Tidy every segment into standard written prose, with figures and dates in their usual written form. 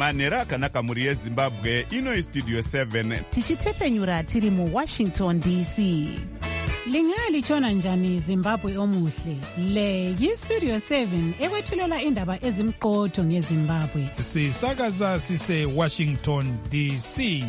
manhero akanaka mhuri yezimbabwe. Ino istudio 7 tichitefenyura tiri muWashington DC. Lingalitshona njani Zimbabwe omuhle? Le yistudio 7 ekwethulela indaba ezimqotho ngeZimbabwe. Sisakaza sise Washington DC.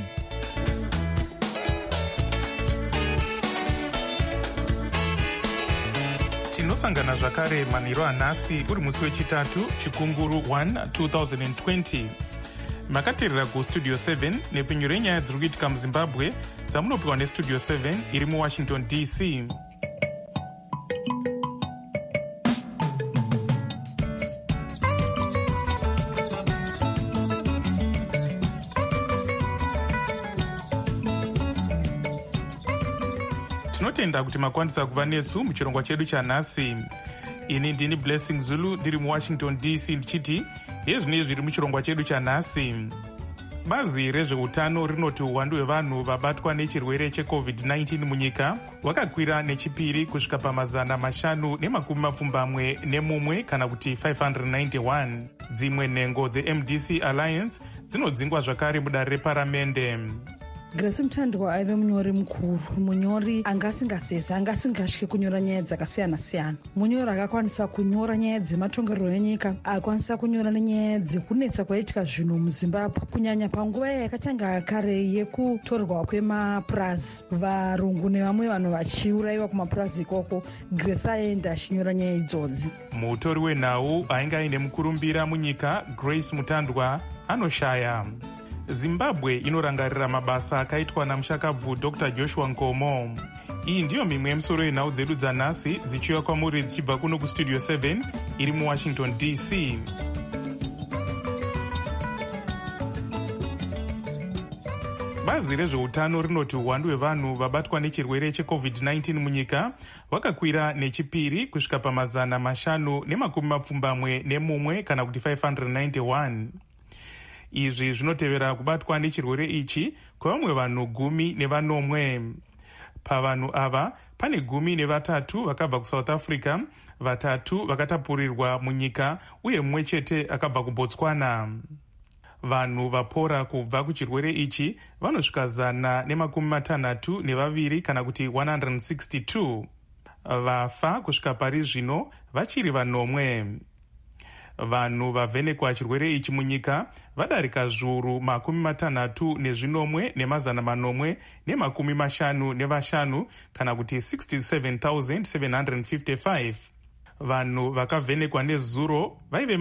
Tinosangana zvakare manhero anhasi uri musi wechitatu chikunguru 1 2020. Makateerera kustudio 7 nepfenyuro renyaya dziri kuitika muZimbabwe dzamunopiwa nestudio 7 iri muWashington DC. Tinotenda kuti makwanisa kuva nesu muchirongwa chedu chanhasi. Ini ndini Blessing Zulu ndiri muWashington DC ndichiti hezvinei zviri muchirongwa chedu chanhasi. Bazi rezveutano rinoti uwandu hwevanhu vabatwa nechirwere cheCovid-19 munyika hwakakwira nechipiri kusvika pa521 kana kuti 591. Dzimwe nhengo dzeMDC Alliance dzinodzingwa zvakare mudare reparamende. Grace Mutandwa aive munyori mukuru, munyori angasingasese, angasingatye kunyora nyaya dzakasiyana-siyana. Munyori akakwanisa kunyora nyaya dzematongerero enyika, akakwanisa kunyora nenyaya dzekunetsa kwaitika zvinhu muZimbabwe, kunyanya panguva yakatanga kare yekutorwa kwemapurazi, varungu nevamwe vanhu vachiurayiwa kumapurazi ikoko. Grace aenda achinyora nyaya idzodzi. Mutori wenhau ainge aine mukurumbira munyika, Grace Mutandwa, anoshaya. Zimbabwe inorangarira mabasa akaitwa namushakabvu Dr. Joshua Nkomo. Iyi ndiyo mimwe yemisoro yenhau dzedu dzanhasi dzichiuya kwamuri dzichibva kuno kustudio 7 iri muWashington DC. Bazi rezveutano rinoti uwandu hwevanhu vabatwa nechirwere cheCovid-19 munyika hwakakwira nechipiri kusvika pa521 kana kuti 591. Izvi zvinotevera kubatwa nechirwere ichi kwevamwe vanhu 10. Pavanhu ava pane 13 vakabva kuSouth Africa, 3 vakatapurirwa munyika uye mumwe chete akabva kuBotswana. Vanhu vapora kubva kuchirwere ichi vanosvika 162 kana kuti 162. Vafa kusvika pari zvino vachiri 9. Vanhu vavhenekwa chirwere ichi munyika vadarika zviuru 63,955 kana kuti 67,755. Vanhu vakavhenekwa nezuro vaive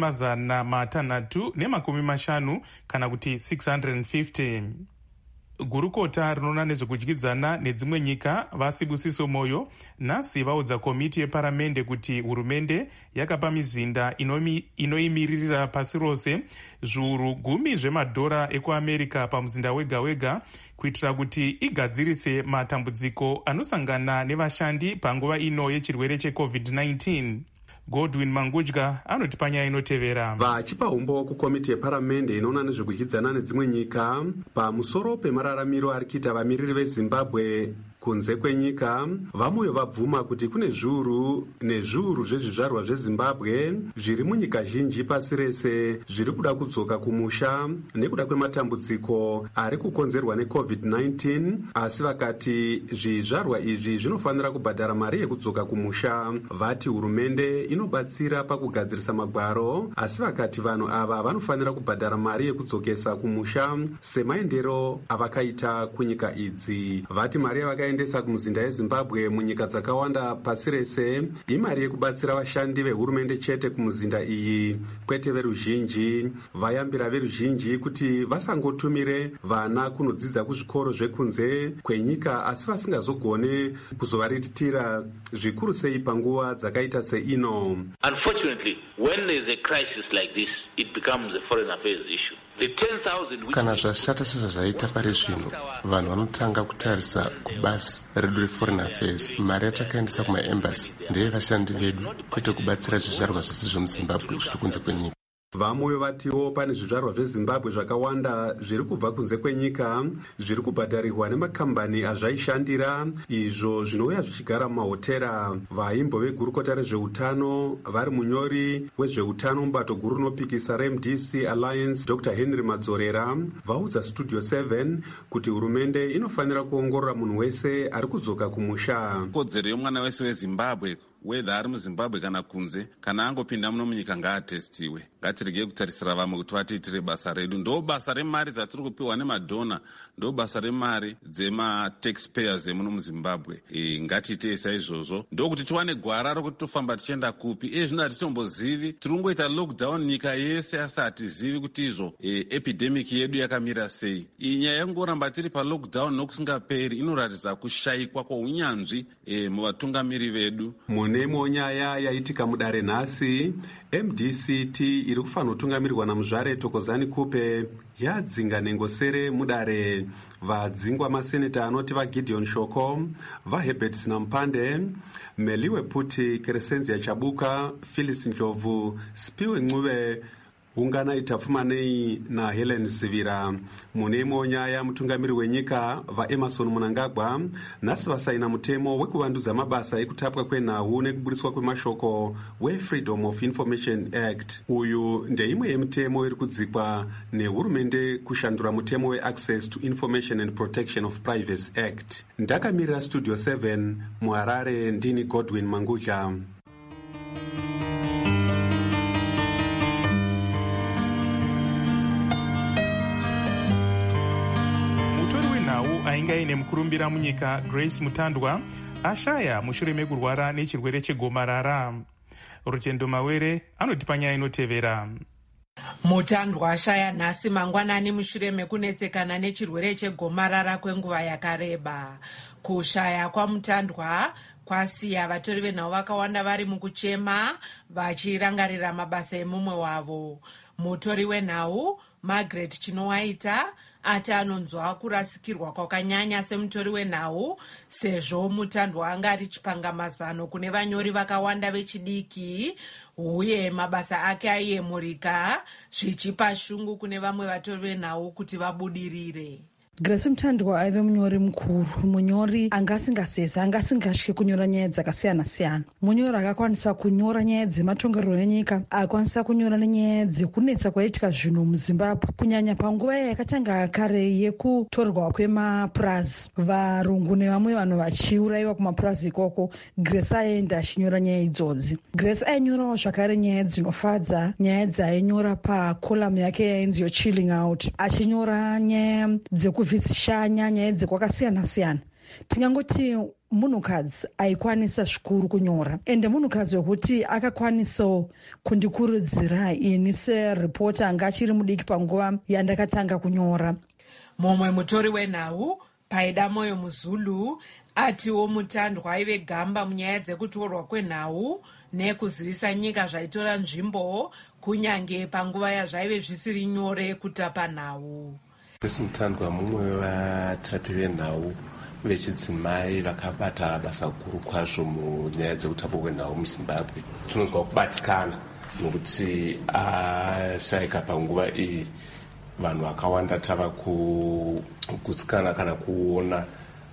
650 kana kuti 650. Gurukota rinoona nezvekudyidzana nedzimwe nyika vaSibusiso Moyo nhasi vaudza komiti yeparamende kuti hurumende yakapa mizinda inoimiririra pasi rose zviuru 10 zvemadhora ekuAmerica pamuzinda wega wega kuitira kuti igadzirise matambudziko anosangana nevashandi panguva ino yechirwere cheCovid-19. Godwin Mangudya anoti panyaya inotevera. Vachipa umbo kukomiti yeparamende inoona nezvekudyidzana nedzimwe nyika pamusoro pemararamiro ari kuita vamiriri veZimbabwe kunze kwenyika, vamwe vabvuma kuti kune zviuru nezviuru zvezvizvarwa zveZimbabwe zviri munyika zhinji pasi rese zviri kuda kudzoka kumusha nekuda kwematambudziko ari kukonzerwa neCovid-19, asi vakati zvizvarwa izvi zvinofanira kubhadhara mari yekudzoka kumusha. Vati hurumende inobatsira pakugadzirisa magwaro, asi vakati vanhu ava vanofanira kubhadhara mari yekudzokesa kumusha semaendero avakaita kunyika idzi. Vati mari yavakaendesa kumuzinda yeZimbabwe munyika dzakawanda pasi rese imari yekubatsira vashandi vehurumende chete kumuzinda iyi, kwete veruzhinji. Vayambira veruzhinji kuti vasangotumire vana kunodzidza kuzvikoro zvekunze kwenyika asi vasingazogone kuzovaritira zvikuru sei panguva dzakaita seino. Unfortunately, when there is a crisis like this, it becomes a foreign affairs issue. Kana zvashata sezvazvaita pari zvino, vanhu vanotanga kutarisa kubasi redu reforeign affairs. Mari yatakaendesa kumaembassy ndeye vashandi vedu, kwete kubatsira zvizvarwa zvese zvemuZimbabwe zviri kunze kwenyika. Vamwe vatiwo pane zvizvarwa zveZimbabwe zvakawanda zviri kubva kunze kwenyika zviri kubhadharirwa nemakambani azvaishandira, izvo zvinouya zvichigara mumahotera. Vaimbo vegurukota rezveutano vari munyori wezveutano mubato guru rinopikisa reMDC Alliance Dr. Henry Madzorera vaudza Studio 7 kuti hurumende inofanira kuongorora munhu wese ari kuzoka kumusha. Kodzero yomwana wese weZimbabwe, wedha ari muZimbabwe kana kunze, kana angopinda muno munyika ngaatestiwe. Ngatirege kutarisira vamwe kuti vatiitire basa redu. Ndo basa remari dzatiri kupiwa nemadhona, ndo basa remari dzema-taxpayers emuno muZimbabwe. Ngatiite saizvozvo ndokuti tiwane gwara rokuti tofamba tichienda kupi. Zvino hatitombozivi, tiri kungoita lockdown nyika yese asi hatizivi kuti izvo epidemic yedu yakamira sei. Nyaya yangoramba tiri palockdown nokusingaperi inoratidza kushayikwa kwaunyanzvi muvatungamiri vedu. Munemo nyaya yaitika mudare nhasi, MDCT iri kufanira kutungamirirwa naMuzvare Thokozani Kupe yadzinga nengosere mudare. Vadzingwa maseneta anoti vaGideon Shoko, vaHerbert Sinampande, Meliwe Puti, Crescenzia Chabuka, Phyllis Ndlovu, Spiwe Ncube, ungana Itafumanei na Helen Sivira. Munemo nyaya mutungamiri wenyika vaEmerson Mnangagwa nhasi vasaina mutemo wekuvanduza mabasa ekutapwa kwenhau nekuburiswa kwemashoko weFreedom of Information Act. Uyu ndeimwe yemitemo iri kudzikwa nehurumende kushandura mutemo weAccess to Information and Protection of Privacy Act. Ndakamirira Studio 7 muHarare, ndini Godwin Mangudla. ainge aine mukurumbira munyika Grace Mutandwa ashaya mushure mekurwara nechirwere chegomarara. Rutendo Mawere anotipa nyaya inotevera. Mutandwa ashaya nhasi mangwanani mushure mekunetsekana nechirwere chegomarara kwenguva yakareba. Kushaya kwaMutandwa kwasiya vatori venhau vakawanda vari mukuchema vachirangarira mabasa emumwe wavo. Mutori wenhau Margaret Chinowaita ati anonzwa kurasikirwa kwakanyanya semutori wenhau sezvo Mutandwa anga ari chipangamazano kune vanyori vakawanda vechidiki uye mabasa ake aiyemurika zvichipa shungu kune vamwe vatori venhau kuti vabudirire. Grace Mutandwa aive munyori mukuru, munyori angasingasese, angasingatye kunyora nyaya dzakasiyana-siyana. Munyori akakwanisa kunyora nyaya dzematongerero enyika, akakwanisa kunyora nenyaya dzekunetsa kwaitika zvinhu muZimbabwe, kunyanya panguva yakatanga kare yekutorwa kwemapurazi, varungu nevamwe vanhu vachiurayiwa kumapurazi ikoko. Grace aienda achinyora nyaya idzodzi. Grace ainyorawo zvakare nyaya dzinofadza, nyaya dzainyora pakolamu yake yainzi yo Chilling Out, achinyora nyaya dzekuvhishanya, nyaya dzekwakasiyana-siyana. Tingangoti munhukadzi aikwanisa zvikuru kunyora, ende munhukadzi wekuti akakwanisawo kundikurudzira ini seripota anga achiri mudiki panguva yandakatanga kunyora. Mumwe mutori wenhau Paida Moyo Muzulu atiwo Mutandwa aive gamba munyaya dzekutorwa kwenhau nekuzivisa nyika zvaitora nzvimbo kunyange panguva yazvaive zvisiri nyore kutapa nhau. Grace Mutandwa mumwe wevatatu venhau vechidzimai vakabata basa guru kwazvo munyaya dzekutapwa kwenhau muZimbabwe. Tinonzwa kubatikana nokuti ashayika panguva iyi vanhu vakawanda tava kugutsikana kana kuona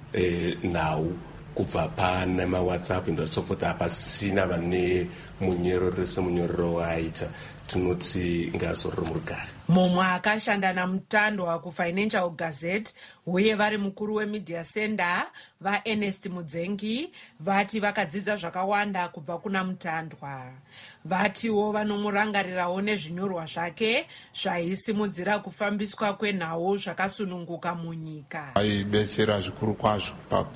nhau kubva pane maWhatsApp ndotsofota hapasina vane munyorero semunyorero waaita. Tinoti ngazororo murugare. Mumwe akashanda naMutandwa kuFinancial Gazette uye vari mukuru weMedia Center vaErnest Mudzengi vati vakadzidza zvakawanda kubva kuna Mutandwa. Vatiwo vanomurangarirawo nezvinyorwa zvake zvaisimudzira kufambiswa kwenhau zvakasununguka munyika. Aibetsera zvikuru kwazvo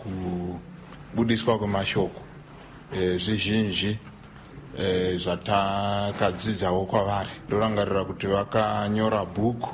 pakubudiswa kwemashoko zvizhinji zvatakadzidzawo kwavari. Ndorangarira kuti vakanyora bhuku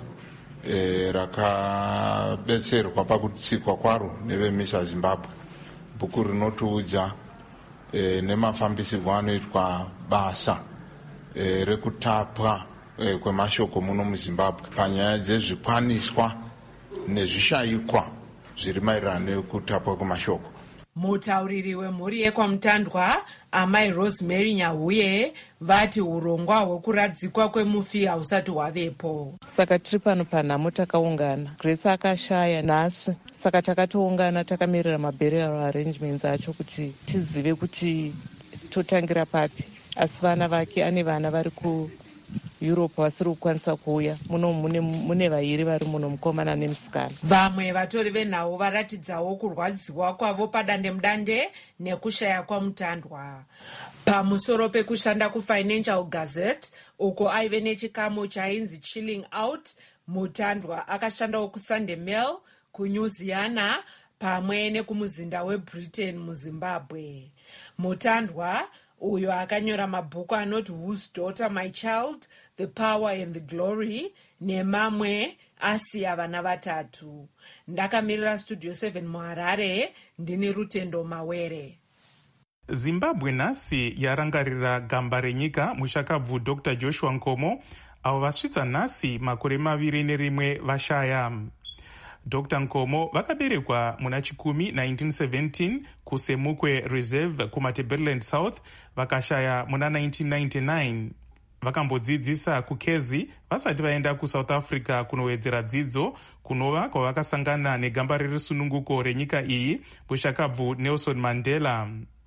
rakabetserwa pakutsikwa kwaro neveMISA Zimbabwe. Bhuku rinotiudza nemafambisirwo anoitwa basa rekutapwa kwemashoko muno muZimbabwe panyaya dzezvikwaniswa nezvishayikwa zviri maererano nekutapwa kwemashoko. Mutauriri wemhuri yekwamutandwa amai Rosemary Nyahuye vati urongwa hwekuradzikwa kwemufi hausati hwavepo. Saka tiri pano panhamo takaungana. Grace akashaya nhasi, saka takatoungana takamirira maburial arrangements acho kuti tizive kuti totangira papi. Asi vana vake ane vana vari kuEurope vasiri kukwanisa kuuya. Muno mune vairi vari muno, mukomana nemusikana. Vamwe vatori venhau varatidzawo kurwadziwa kwavo padandemudande nekushaya kwamutandwa. Pamusoro pekushanda kuFinancial Gazette uko aive nechikamu chainzi Chilling Out, Mutandwa akashandawo kuSunday Mail, kuNewsiana pamwe nekumuzinda weBritain muZimbabwe. Mutandwa uyo akanyora mabhuku anoti Whose Daughter My Child, The Power and the Glory nemamwe asiya vana vatatu. Ndakamirira Studio 7 muHarare, ndini Rutendo Mawere. Zimbabwe nhasi yarangarira gamba renyika mushakabvu Dr. Joshua Nkomo, avo vasvitsa nhasi makore 21 vashaya. Dr. Nkomo vakaberekwa muna chikumi 1917 kuSemukwe Reserve kuMatabeleland South, vakashaya muna 1999. Vakambodzidzisa kuKezi vasati vaenda kuSouth Africa kunowedzera dzidzo, kunova kwavakasangana negamba rerusununguko renyika iyi mushakabvu Nelson Mandela.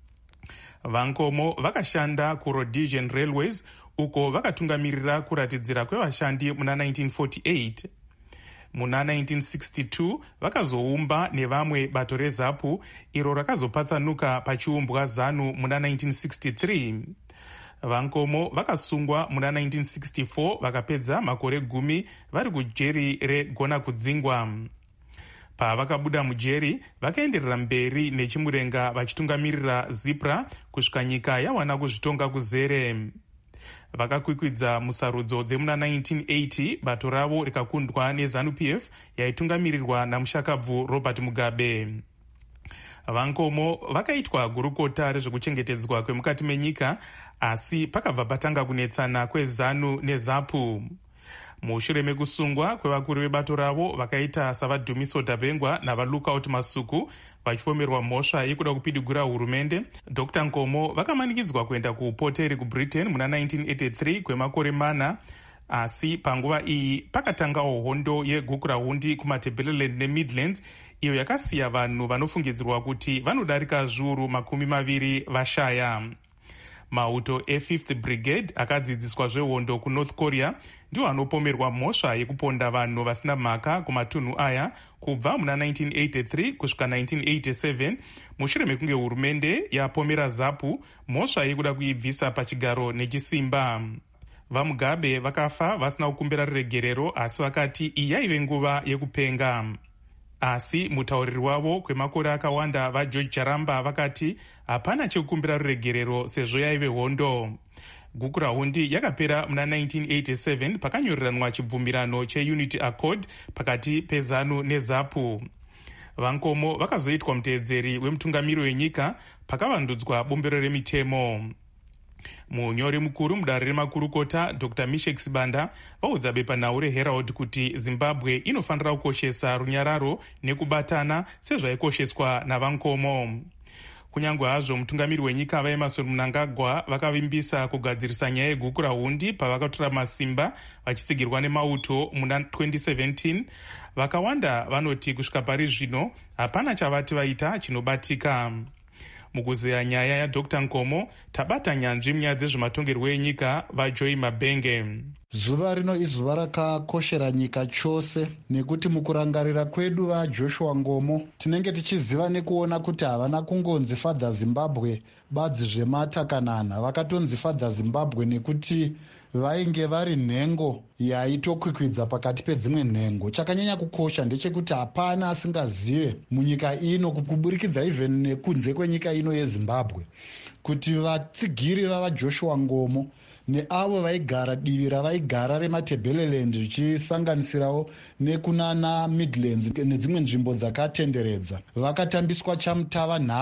Vankomo vakashanda kuRhodesian Railways uko vakatungamirira kuratidzira kwevashandi muna 1948. Muna 1962 vakazoumba nevamwe bato reZAPU iro rakazopatsanuka pachiumbwa ZANU muna 1963. Vankomo vakasungwa muna 1964 vakapedza makore 10 vari kujeri regona kudzingwa. Pavakabuda mujeri vakaenderera mberi nechimurenga vachitungamirira ZIPRA kusvika nyika yawana kuzvitonga kuzere. Vakakwikwidza musarudzo dzemuna 1980 bato ravo rikakundwa neZANU-PF yaitungamirirwa namushakabvu Robert Mugabe. Vankomo vakaitwa gurukota rezvekuchengetedzwa kwemukati menyika, asi pakabva patanga kunetsana kweZANU neZAPU. Mushure mekusungwa kwevakuru vebato ravo vakaita savaDhumiso Dabengwa navaLookout Masuku vachipomerwa mhosva yekuda kupidigura hurumende, Dr. Nkomo vakamanikidzwa kuenda kuupoteri kuBritain muna 1983 kwemakore 4, asi panguva iyi pakatangawo hondo yegukurahundi kuMatabeleland neMidlands, iyo yakasiya vanhu vanofungidzirwa kuti vanodarika zviuru 20 vashaya. Mauto e5th Brigade akadzidziswa zvehondo kuNorth Korea ndiwo anopomerwa mhosva yekuponda vanhu vasina mhaka kumatunhu aya kubva muna 1983 kusvika 1987, mushure mekunge hurumende yapomera ZAPU mhosva yekuda kuibvisa pachigaro nechisimba. VaMugabe vakafa vasina kukumbira ruregerero, asi vakati iyi yaive nguva yekupenga. Asi mutauriri wavo kwemakore akawanda vaGeorge Charamba vakati hapana chekukumbira ruregerero sezvo yaive hondo. Gukurahundi yakapera muna 1987 pakanyoriranwa chibvumirano cheUnity Accord pakati peZANU neZAPU. Vankomo vakazoitwa muteedzeri wemutungamiri wenyika pakavandudzwa bombero remitemo. Munyori mukuru mudare remakurukota Dr. Mishek Sibanda vaudza bepanhau reHerald kuti Zimbabwe inofanira kukoshesa runyararo nekubatana sezvaikosheswa naVankomo. Kunyange hazvo mutungamiri wenyika vaEmmerson Mnangagwa vakavimbisa kugadzirisa nyaya yegukurahundi pavakatora masimba vachitsigirwa nemauto muna 2017, vakawanda vanoti kusvika pari zvino hapana chavati vaita chinobatika. Mukuzeya nyaya yaDr. Nkomo tabata nyanzvi munyaya dzezvematongerwo enyika vaJoy Mabenge. Zuva rino izuva rakakoshera nyika chose, nekuti mukurangarira kwedu vaJoshua Nkomo tinenge tichiziva nekuona kuti havana kungonzi Father Zimbabwe badzi zvematakanana, vakatonzi Father Zimbabwe nekuti vainge vari nhengo yaitokwikwidza pakati pedzimwe nhengo. Chakanyanya kukosha ndechekuti hapana asingazive munyika ino, kuburikidza even nekunze kwenyika ino yeZimbabwe, kuti vatsigiri vavaJoshua Nkomo neavo vaigara divi ravaigara reMatabeleland zvichisanganisirawo nekunana Midlands nedzimwe nzvimbo dzakatenderedza vakatambiswa chamutava nhava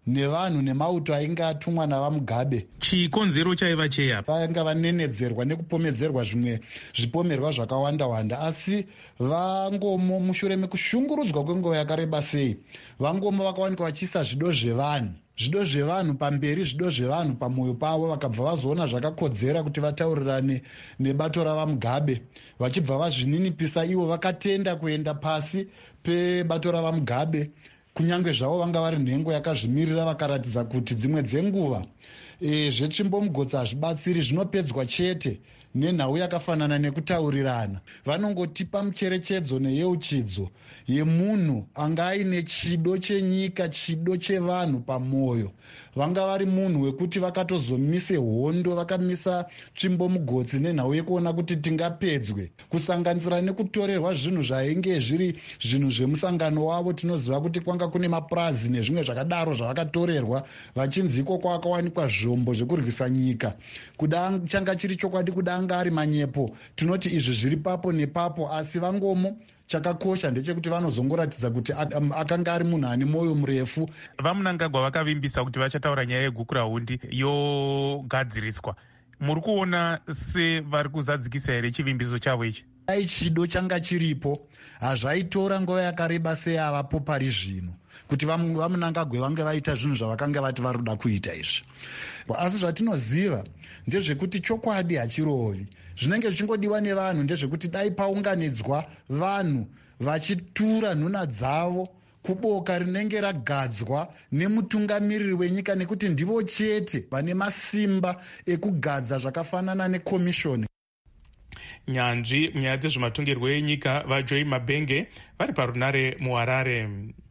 nevanhu nemauto ainge atumwa navamugabe. Chikonzero chaiva cheyapa vanga vanenedzerwa nekupomedzerwa zvimwe zvipomerwa zvakawanda-wanda, asi vangomo mushure mekushungurudzwa kwenguva yakareba sei, vangomo vakawanikwa vachiisa zvido zvevanhu pamberi, zvido zvevanhu pamwoyo pavo, vakabva vazoona zvakakodzera kuti vataurirane nebato ravamugabe. Vachibva vazvininipisa ivo vakatenda kuenda pasi pebato ravamugabe, kunyange zvavo vanga vari nhengo yakazvimirira, vakaratidza kuti dzimwe dzenguva zvetsvimbomugodzi hazvibatsiri, zvinopedzwa chete nenhau yakafanana nekutaurirana. Vanongotipa mucherechedzo neyeuchidzo yemunhu anga aine chido chenyika, chido chevanhu pamwoyo. Vanga vari munhu wekuti vakatozomise hondo, vakamisa tsvimbomugodzi nenhau yekuona kuti tingapedzwe, kusanganisira nekutorerwa zvinhu zvainge zviri zvinhu zvemusangano wavo. Tinoziva kuti kwanga kune mapurazi nezvimwe zvakadaro zvavakatorerwa, vachinzi iko kwakawanikwa zvombo zvekurwisa nyika. Kuda changa chiri chokwadi, kuda anga ari manyepo, tinoti izvi zviri papo nepapo, asi vangomo chakakosha ndechekuti vanozongoratidza kuti akanga ari munhu ane mwoyo murefu. VaMunangagwa vakavimbisa kuti vachataura nyaya yegukurahundi yogadziriswa. Muri kuona sevari kuzadzikisa here chivimbiso chavo ichi? Dai chido changa chiripo, hazvaitora nguva yakareba sei avapo pari zvino kuti vaMunangagwa vange vaita zvinhu zvavakanga vati vari kuda kuita izvi. Asi zvatinoziva ndezvekuti chokwadi hachirovi. Zvinenge zvichingodiwa nevanhu ndezvekuti dai paunganidzwa vanhu vachitura nhuna dzavo kuboka rinenge ragadzwa nemutungamiriri wenyika, nekuti ndivo chete vane masimba ekugadza zvakafanana nekomishoni. Nyanzvi munyaya dzezvematongerwo enyika vaJoy Mabenge vari parunare muHarare.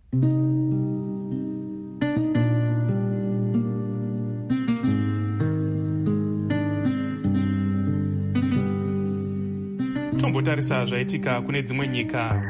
Tombotarisa zvaitika kune dzimwe nyika.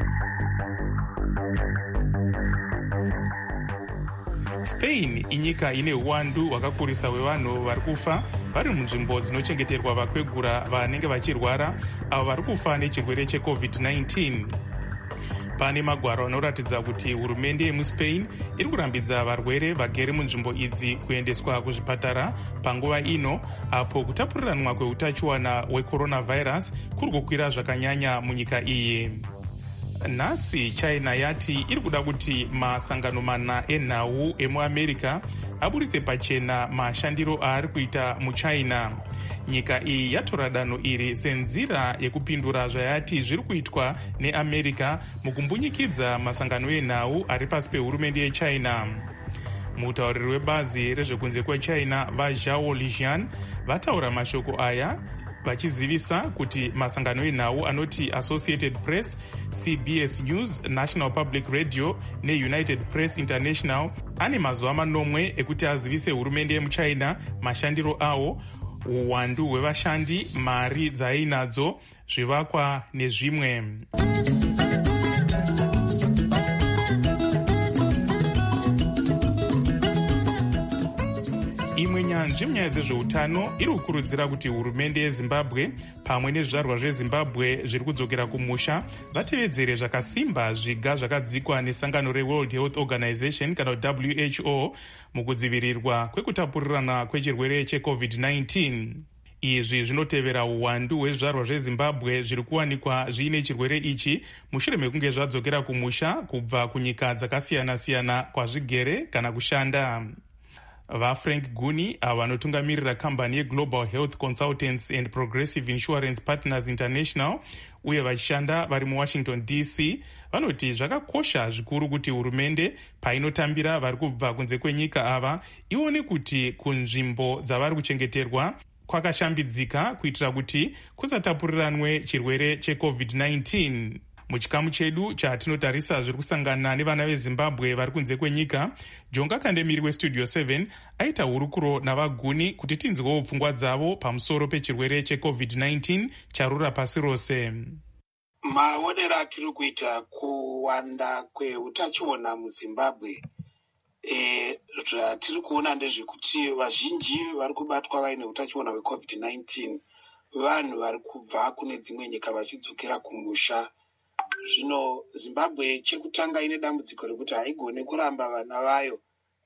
Spain inyika ine uwandu hwakakurisa hwevanhu vari kufa vari munzvimbo dzinochengeterwa vakwegura vanenge vachirwara, avo vari kufa nechirwere cheCovid-19. Pane magwaro anoratidza kuti hurumende yemuSpain iri kurambidza varwere vagere munzvimbo idzi kuendeswa kuzvipatara panguva ino, apo kutapuriranwa kweutachiwana hwecoronavirus kuri kukwira zvakanyanya munyika iyi. Nhasi China yati iri kuda kuti masangano mana enhau emuAmerica aburitse pachena mashandiro aari kuita muChina. Nyika iyi yatora danho iri senzira yekupindura zvayati zviri kuitwa neAmerica mukumbunyikidza masangano enhau ari pasi pehurumende yeChina. Mutauriri webazi rezvekunze kweChina vaZhao Lijian vataura mashoko aya vachizivisa kuti masangano enhau anoti Associated Press, CBS News, National Public Radio neUnited Press International ane mazuva manomwe ekuti azivise hurumende yemuChina mashandiro awo, uwandu hwevashandi, mari dzaainadzo, zvivakwa nezvimwe. Imwe nyanzvi munyaya dzezveutano iri kukurudzira kuti hurumende yeZimbabwe pamwe nezvizvarwa zveZimbabwe zviri kudzokera kumusha vatevedzere zvakasimba zviga zvakadzikwa nesangano reWorld Health Organization kana WHO mukudzivirirwa kwekutapurirana kwechirwere cheCovid-19. Izvi zvinotevera uwandu hwezvizvarwa zveZimbabwe zviri kuwanikwa zviine chirwere ichi mushure mekunge zvadzokera kumusha kubva kunyika dzakasiyana-siyana kwazvigere kana kushanda. VaFrank Guni, avo vanotungamirira kambani yeGlobal Health Consultants and Progressive Insurance Partners International uye vachishanda vari muWashington DC, vanoti zvakakosha zvikuru kuti hurumende painotambira vari kubva kunze kwenyika ava ione kuti kunzvimbo dzavari kuchengeterwa kwakashambidzika kuitira kuti kusatapuriranwe chirwere cheCovid-19. Muchikamu chedu chatinotarisa zviri kusangana nevana veZimbabwe vari kunze kwenyika, Jonga Kandemiri weStudio 7 aita hurukuro navaGuni kuti tinzwewo pfungwa dzavo pamusoro pechirwere cheCovid-19 charura pasi rose. Maonero atiri kuita kuwanda kweutachiona muZimbabwe, zvatiri kuona ndezvekuti vazhinji vari kubatwa vaine utachiona hweCovid-19 vanhu vari kubva kune dzimwe nyika vachidzokera kumusha. Zvino Zimbabwe chekutanga ine dambudziko rekuti haigone kuramba vana vayo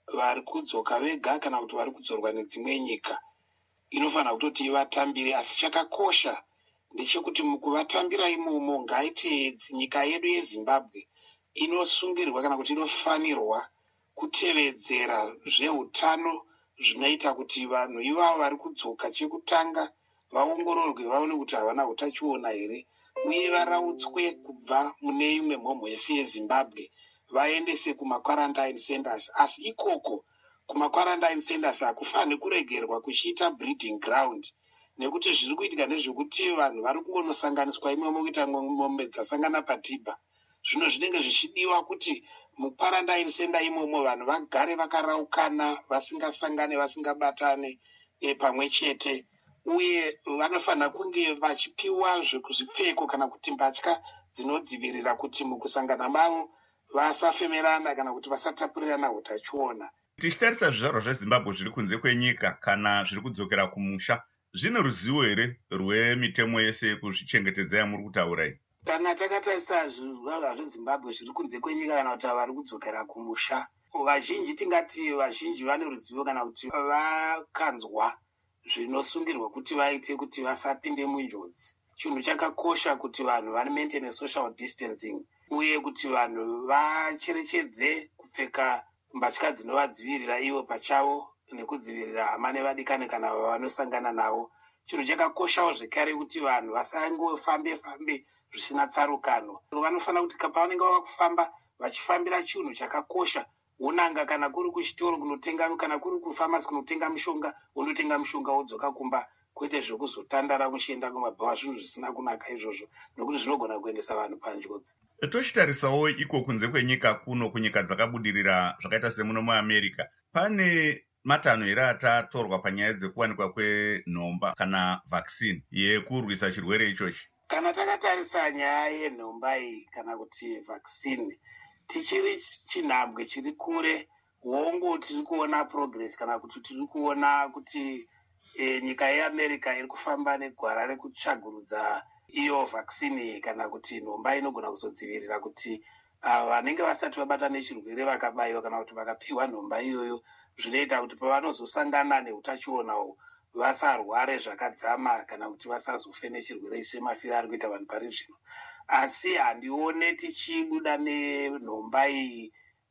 vari kudzoka vega kana kuti vari kudzorwa nedzimwe nyika inofanira kutoti ivatambire. Asi chakakosha ndechekuti mukuvatambira imomo ngaite nyika yedu yezimbabwe inosungirwa kana kuti inofanirwa kutevedzera zveutano zvinoita kuti vanhu ivavo vari kudzoka chekutanga vaongororwe vaone kuti havana utachiona here, uye varautswe kubva mune imwe mhomho yese yezimbabwe vaendese kumakwarantine centers. Asi ikoko kumakwarantine centers hakufaniri kuregerwa kuchiita breeding ground, nekuti zviri kuitika nezvekuti vanhu vari kungonosanganiswa imomo kuita mombe dzasangana padhibha. Zvino zvinenge zvichidiwa kuti mukwarantine center imomo vanhu vagare vakaraukana, vasingasangane, vasingabatane pamwe chete, uye vanofanira kunge vachipiwa zvekuzvipfeko kana kuti mbatya dzinodzivirira kuti mukusangana mavo vasafemerana kana kuti vasatapurirana utachiona. Tichitarisa zvizvarwa zvezimbabwe zviri kunze kwenyika kana zviri kudzokera kumusha, zvine ruzivo here rwemitemo yese yekuzvichengetedza yamuri kutaura iyi? Kana takatarisa zvizvarwa zvezimbabwe zviri kunze kwenyika kana kuti vari kudzokera kumusha, vazhinji tingati vazhinji vane ruzivo kana kuti vakanzwa zvinosungirwa kuti vaite kuti vasapinde munjodzi. Chinhu chakakosha kuti vanhu vane maintain social distancing, uye kuti vanhu vacherechedze kupfeka mbatya dzinovadzivirira ivo pachavo nekudzivirira hama nevadikani kana vanosangana navo. Chinhu chakakoshawo zvekare kuti vanhu vasangofambe zvisina tsarukano. Vanofanira kuti pavanenge vava kufamba vachifambira chinhu chakakosha, unanga kana kuri kuchitoro kunotenga, kana kuri kufamasi kunotenga mishonga, unotenga mishonga wodzoka kumba, kwete zvekuzotandara muchienda kumabhawa, zvinhu zvisina kunaka izvozvo, nokuti zvinogona kuendesa vanhu panjodzi. Tochitarisawo iko kunze kwenyika kuno, kunyika dzakabudirira zvakaita semuno muAmerica, pane matanho here atatorwa panyaya dzekuwanikwa kwenhomba kana vaccine yekurwisa chirwere ichochi? Kana takatarisa nyaya yenhomba iyi kana kuti vaccine, tichiri chinhambwe chiri kure, hongu tiri kuona progress kana kuti tiri kuona kuti nyika yeAmerica iri kufamba negwara rekutsvagurudza iyo vaccine kana kuti nhomba inogona kuzodzivirira kuti vanenge vasati vabata nechirwere vakabayiwa kana kuti vakapiwa nhomba iyoyo, zvinoita kuti pavanozosangana neutachionawo vasarware zvakadzama kana kuti vasazofe nechirwere semafiro ari kuita vanhu pari zvino. Asi handione tichibuda nenhomba iyi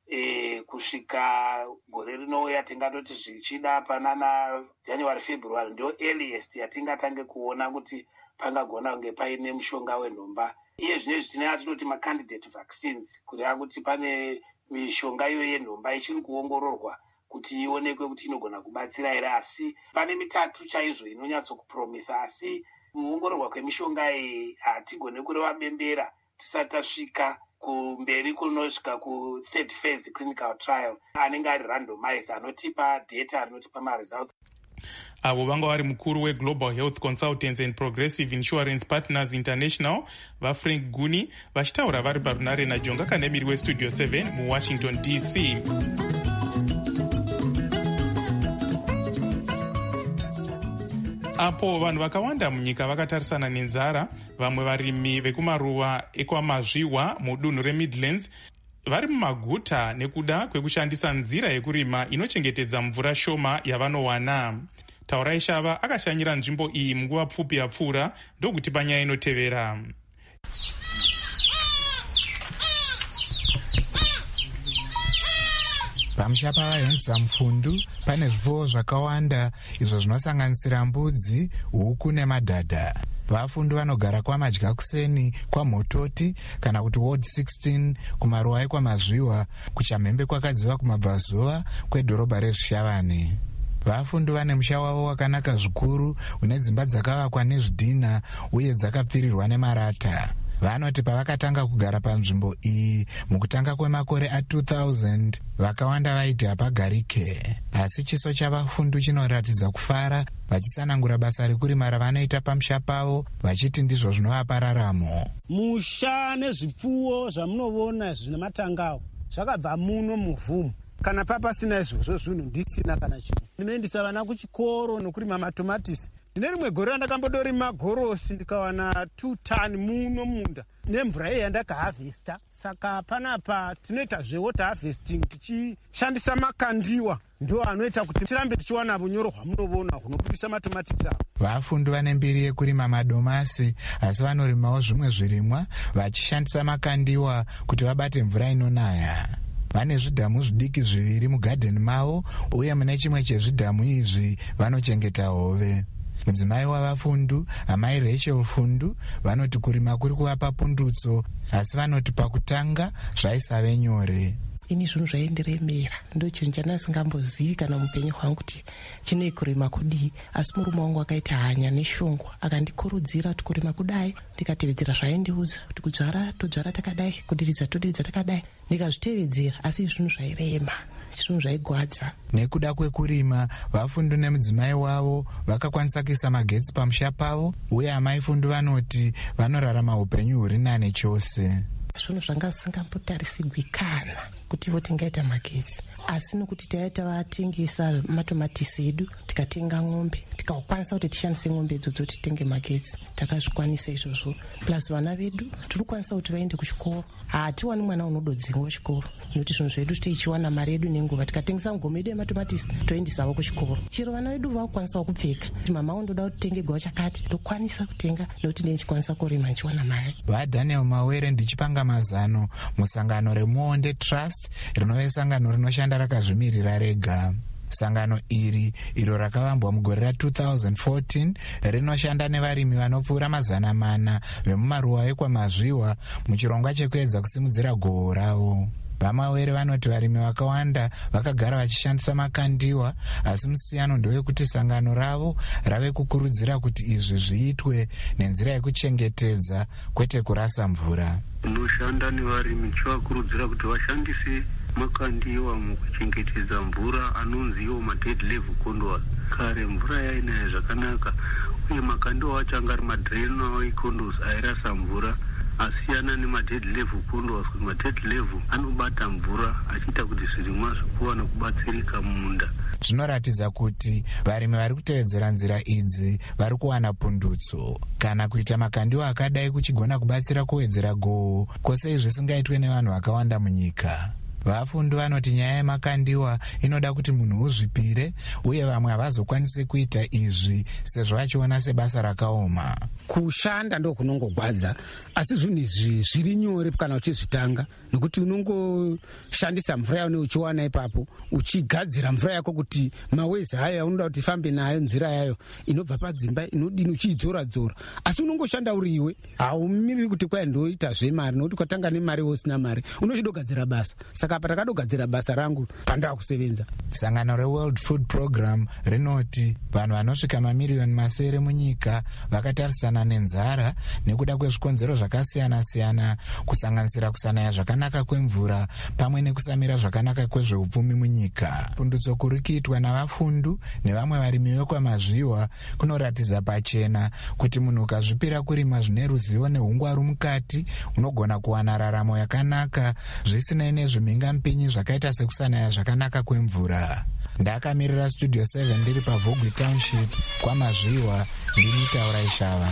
kusvika gore rinouya, tingatoti zvichida panana January February ndio earliest yatingatange kuona kuti pangagona kunge paine mushonga wenhomba. Iye zvinezvi tinenge tinoti macandidate vaccines, kureva kuti pane mishonga iyo yenhomba ichiri kuongororwa kuti ionekwe kuti inogona kubatsira here, asi pane mitatu chaizvo inonyatsokupromisa. Asi kuongororwa kwemishonga iyi hatigone kureva bembera tisati tasvika kumberi kunosvika ku3rd phase clinical trial anenge ari randomized, anotipa data, anotipa maresults. Avo vanga vari mukuru weGlobal Health Consultants and Progressive Insurance Partners International vaFrank Guni vachitaura vari parunare naJonga Kanemiri weStudio 7 muWashington DC. Apo vanhu vakawanda munyika vakatarisana nenzara, vamwe varimi vekumaruwa ekwamazviwa mudunhu reMidlands vari mumaguta nekuda kwekushandisa nzira yekurima inochengetedza mvura shoma yavanowana. Taurai Shava akashanyira nzvimbo iyi munguva pfupi yapfuura ndokuti panyaya inotevera. Pamusha pavahenza mfundu pane zvipfuwo zvakawanda izvo zvinosanganisira mbudzi, huku nemadhadha. Vafundu vanogara kwamadya kuseni kwaMhototi kana kuti Ward 16 kumaruwa ekwamazviwa, kuchamhembe kwakadziva kumabvazuva kwedhorobha reZvishavani. Vafundu vane musha wavo wakanaka zvikuru une dzimba dzakavakwa nezvidhina uye dzakapfirirwa nemarata. Vanoti pavakatanga kugara panzvimbo iyi mukutanga kwemakore a2000 vakawanda vaiti hapagarike, asi chiso chavafundu chinoratidza kufara vachisanangura basa rekurima ravanoita pamusha pavo vachiti ndizvo zvinovapa raramo. Musha nezvipfuwo zvamunoona zvine matangawo zvakabva muno muvhumu. Kana papasina izvozvo zvinhu ndisina kana chinhu. Ndinoendesa vana kuchikoro nokurima matomatisi ndine rimwe gore randakambodorima gorosi ndikawana 2 tani muno munda nemvura iyi yandakahavhesta. Saka panapa tinoita zvewater harvesting tichishandisa makandiwa, ndo anoita kuti tirambe tichiwana unyoro hwamunoona hunobudisa matomatisi avo. Vafundi vane mbiri yekurima madomasi, asi vanorimawo zvimwe zvirimwa vachishandisa makandiwa kuti vabate mvura inonaya. Vane zvidhamu zvidiki 2 mugadheni mavo, uye mune chimwe chezvidhamu izvi vanochengeta hove. Mudzimai wavafundu, amai Rachel Fundu, vanoti kurima kuri kuvapa pundutso, asi vanoti pakutanga zvaisave nyore. Ini zvinhu zvaindiremera, ndo chinhu chandasingambozivi kana mupenyu hwangu kuti chinoi kurima kudii, asi murume wangu akaita hanya neshongwa akandikurudzira kuti kurima kudai, ndikatevedzera zvaindiudza kuti kudzvara todzvara takadai, kudiridza todiridza takadai, ndikazvitevedzera, asi zvinhu zvairema, zvinhu zvaigwadza. Nekuda kwekurima, vafundu nemudzimai wavo vakakwanisa kuisa magetsi pamusha pavo, uye amai Fundu vanoti vanorarama upenyu huri nane chose. Zvinhu zvanga zvisingambotarisirwi kana kuti ivo tingaita magetsi, asi nokuti taita vatengesa matomatisi edu, tikatenga ng'ombe, tikakwanisa kuti tishandise ng'ombe idzodzo titenge magetsi, takazvikwanisa izvozvo. Plus vana vedu tiri kukwanisa kuti vaende kuchikoro. Hatiwani mwana unododzingwa chikoro, nokuti zvinhu zvedu tichiwana mari yedu nenguva, tikatengesa ngome yedu yematomatisi toendesavo kuchikoro. Chero vana vedu vakukwanisawo kupfeka, kuti mama undoda kuti tenge gwa chakati, ndokwanisa kutenga, nokuti ndichikwanisa kurima ndichiwana mari. VaDaniel Mawere ndichipanga mazano musangano reMuonde Trust, rinove sangano rinoshanda rakazvimirira rega. Sangano iri, iro rakavambwa mugore ra2014, rinoshanda nevarimi vanopfuura 400 vemumaruwa ekwamazviwa muchirongwa chekuedza kusimudzira gohwo ravo. Vamawere vanoti varimi vakawanda vakagara vachishandisa makandiwa, asi musiyano ndewekuti sangano ravo rave kukurudzira kuti izvi zviitwe nenzira yekuchengetedza, kwete kurasa mvura. Unoshanda nevarimi chivakurudzira kuti vashandise makandiwa mukuchengetedza mvura, anonzi iwo ma-dead level condoers. Kare mvura yainaya zvakanaka, uye makandiwa acho anga ari ma-drainaway condoers airasa mvura, asiyana nema-dead level condoers, kuti ma-dead level anobata mvura achiita kuti zvirimwa zvikuwana kubatsirika mumunda. Zvinoratidza kuti varimi vari kutevedzera nzira idzi vari kuwana pundutso. Kana kuita makandiwa akadai kuchigona kubatsira kuwedzera gohwo, kwose izvi zvisingaitwe nevanhu vakawanda munyika. Vafundi vanoti nyaya yemakandiwa inoda kuti munhu uzvipire, uye vamwe havazokwanisi kuita izvi sezvo vachiona sebasa rakaoma. Kushanda ndo kunongogwadza, asi zvinhu izvi zviri nyore kana uchizvitanga, nokuti unongoshandisa mvura yaune uchiwana ipapo, uchigadzira mvura yako kuti mawezi hayo aunoda kuti ifambe nayo nzira yayo inobva padzimba inodini, uchiidzora-dzora. Asi unongoshanda uriwe, haumiriri kuti kwai ndoita zvemari, nokuti kwatanga nemari usina mari, unochidogadzira basa. Saka patakadogadzira basa rangu pandaa kusevenza. Sangano reWorld Food Program rinoti vanhu vanosvika mamiriyoni 7 munyika vakatarisana nenzara nekuda kwezvikonzero zvakasiyana-siyana, kusanganisira kusanaya zvakanaka kwemvura pamwe nekusamira zvakanaka kwezveupfumi munyika. Pundutso kuri kuitwa navafundu nevamwe varimi vekwamazviwa kunoratidza pachena kuti munhu ukazvipira kurima zvine ruzivo neungwaru mukati, unogona kuwana raramo yakanaka zvisinei nezvimhinga mpinyi zvakaita sekusanaya zvakanaka kwemvura. Ndakamirira Studio 7 ndiri paVogwi Township kwamazviwa, ndini Taura Ishava.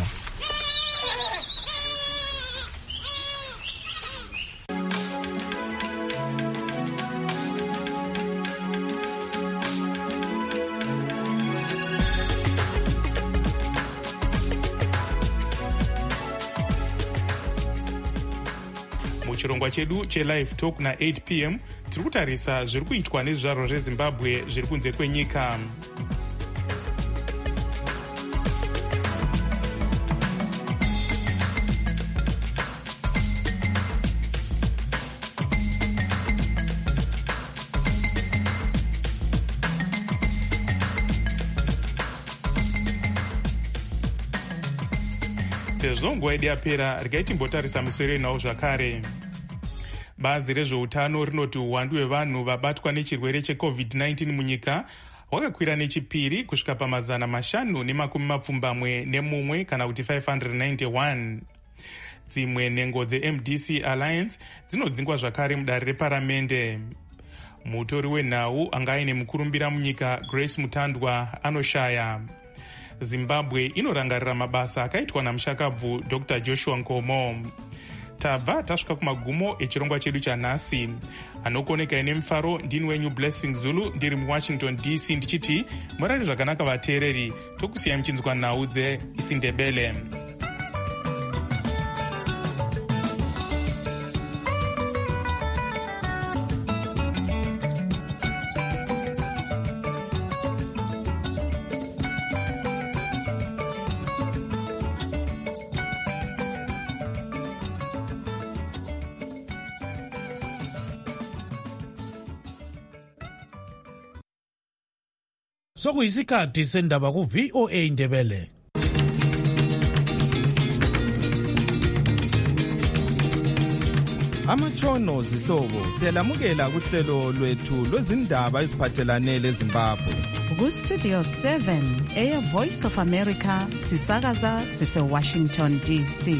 Muchirongwa chedu chelive talk na8 p.m. tiri kutarisa zviri kuitwa nezvizvarwa zveZimbabwe zviri kunze kwenyika. Sezvo nguva yedu yapera, regai timbotarisa misoro inawo zvakare. Bazi rezveutano rinoti uwandu hwevanhu vabatwa nechirwere cheCovid-19 munyika hwakakwira nechipiri kusvika pa521 kana kuti 591. Dzimwe nhengo dzeMDC Alliance dzinodzingwa zvakare mudare reparamende. Mutori wenhau anga aine mukurumbira munyika Grace Mutandwa anoshaya. zimbabwe inorangarira mabasa akaitwa namushakabvu Dr. Joshua Nkomo. Tabva tasvika kumagumo echirongwa chedu chanhasi. Anokoneka ine mufaro ndini wenyu Blessing Zulu ndiri muWashington DC ndichiti murari zvakanaka vateereri, tokusiyai muchinzwa nhau dzeIsindebele. Sokuyisikhathi sendaba ku-VOA Indebele. Amatshono zihlobo siyalamukela kuhlelo lwethu lwezindaba eziphathelane leZimbabwe. Ku-Studio 7 Voice of America sisakaza sise-Washington DC.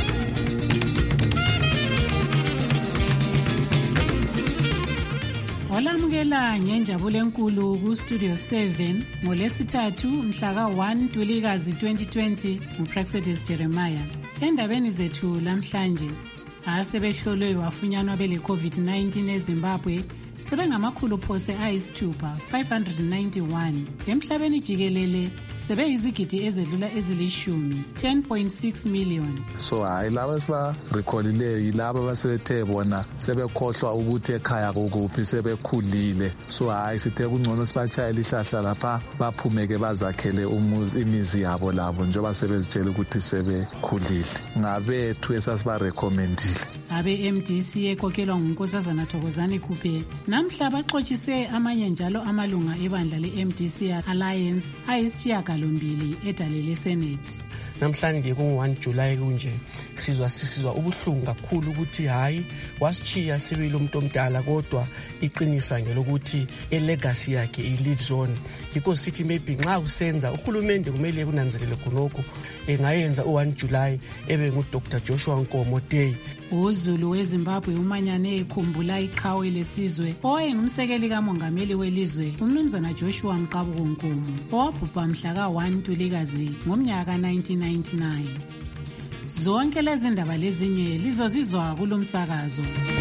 Olamukela ngenjabulo enkulu ku-Studio 7 ngoLesithathu mhla ka-1 Ntulikazi 2020 nguPraxedis Jeremiah. Endabeni zethu lamhlanje, asebehlolwe wafunyanwa bele-COVID-19 eZimbabwe sebengamakhulu phose ayisithupha 591 emhlabeni jikelele sebeyizigidi ezedlula ezilishumi 10.6 million. So hayi laba sibarekholileyo yilaba basebethe bona sebekhohlwa ukuthi ekhaya kokuphi sebekhulile. So hayi sithe kungcono sibatshayela ihlahla lapha baphumeke bazakhele imizi yabo labo njengoba sebezitshela ukuthi sebekhulile. Ngabethu esasibarekhomendile. Abe-MDC ekhokelwa nguNkosazana Thokozani Khuphe namhla baxotshise amanye njalo amalunga ebandla le-MDC Alliance ayisishiyagalombili edale leSenate. Namhlanje ku-1 July kunje sisizwa ubuhlungu kakhulu ukuthi hayi wasitshiya sibili umuntu omdala, kodwa iqinisa ngelokuthi elegacy yakhe i-lives on. Yikho sithi maybe nxa kusenza uhulumende kumele kunanzelele khonokho engayenza u-1 July ebe nguDr. Joshua Nkomo Day. UZulu weZimbabwe umanyane ekhumbula iqhawe lesizwe owayengumsekeli kamongameli welizwe uMnumzana Joshua Mqabuko Nkomo owabhubha mhla ka-1 Ntulikazi ngomnyaka 1999. Zonke lezi ndaba lezinye lizozizwa kulomsakazo.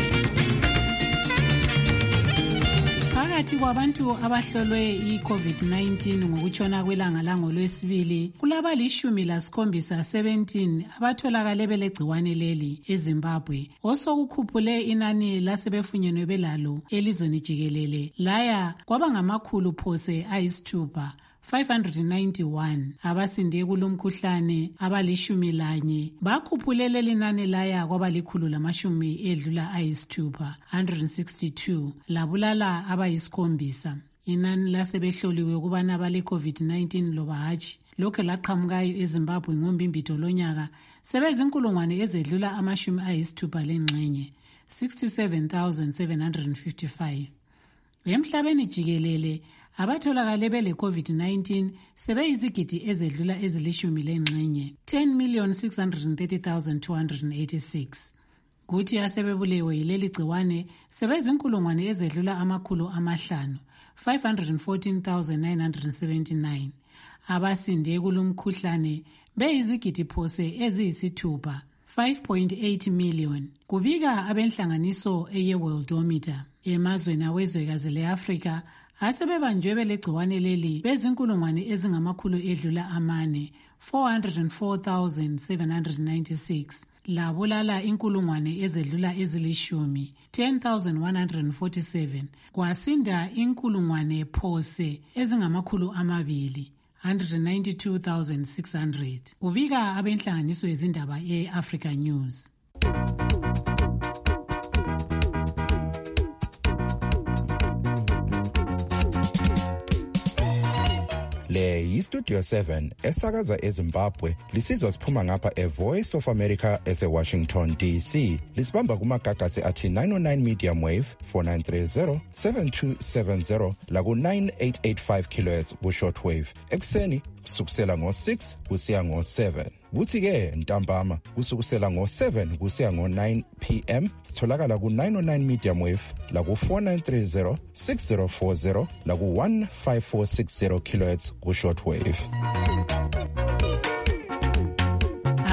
Phakathi kwabantu abahlolwe i-COVID-19 ngokutshona kwelanga langolwesibili kulabali-17 abatholakale belegciwane leli eZimbabwe, osokukhuphule inani lasebefunyenwe belalo elizweni jikelele laya kwaba ngamakhulu phose ayisithupha 591. Abasinde kulomkhuhlane abali-11 bakhuphulele linani laya kwabalikhulu lamashumi edlula ayisithupha 162 labulala abayisikhombisa. Inani lasebehloliwe ukubana bale-COVID-19 loba hatshi lokho laqhamukayo eZimbabwe ngombimbito lonyaka sebezinkulungwane ezedlula amashumi ayisithupha lengxenye 67,755. Emhlabeni jikelele abatholakale bele-COVID-19 sebeyizigidi ezedlula ezilishumi lengxenye 10,630,286. Kuthi asebebulewe yileli gciwane sebezinkulungwane ezedlula amakhulu amahlanu 514,979. Abasinde kulomkhuhlane beyizigidi phose eziyisithupha 5.8 million. Kubika abenhlanganiso eye-Worldometer. Emazweni awezwekazi le-Afrika asebebanjwe belegciwane leli bezinkulungwane ezingamakhulu edlula amane 404,796 labulala inkulungwane ezedlula ezilishumi 10,147 kwasinda inkulungwane phose ezingamakhulu amabili 192,600. Kubika abenhlanganiso yezindaba e-Africa News. Le yi-Studio 7 esakaza eZimbabwe lisizwa siphuma ngapha eVoice of America ese-Washington DC. Lisibamba kumagagasi athi 909 medium wave 4930 7270 laku-9885 kHz ku-short wave ekuseni kusukusela ngo-6 kusiya ngo-7. Kuthi-ke ntambama kusukusela ngo-7 kusiya ngo-9 p.m. sitholakala ku-909 medium wave laku-4930 6040 laku-1546 kHz ku-short wave.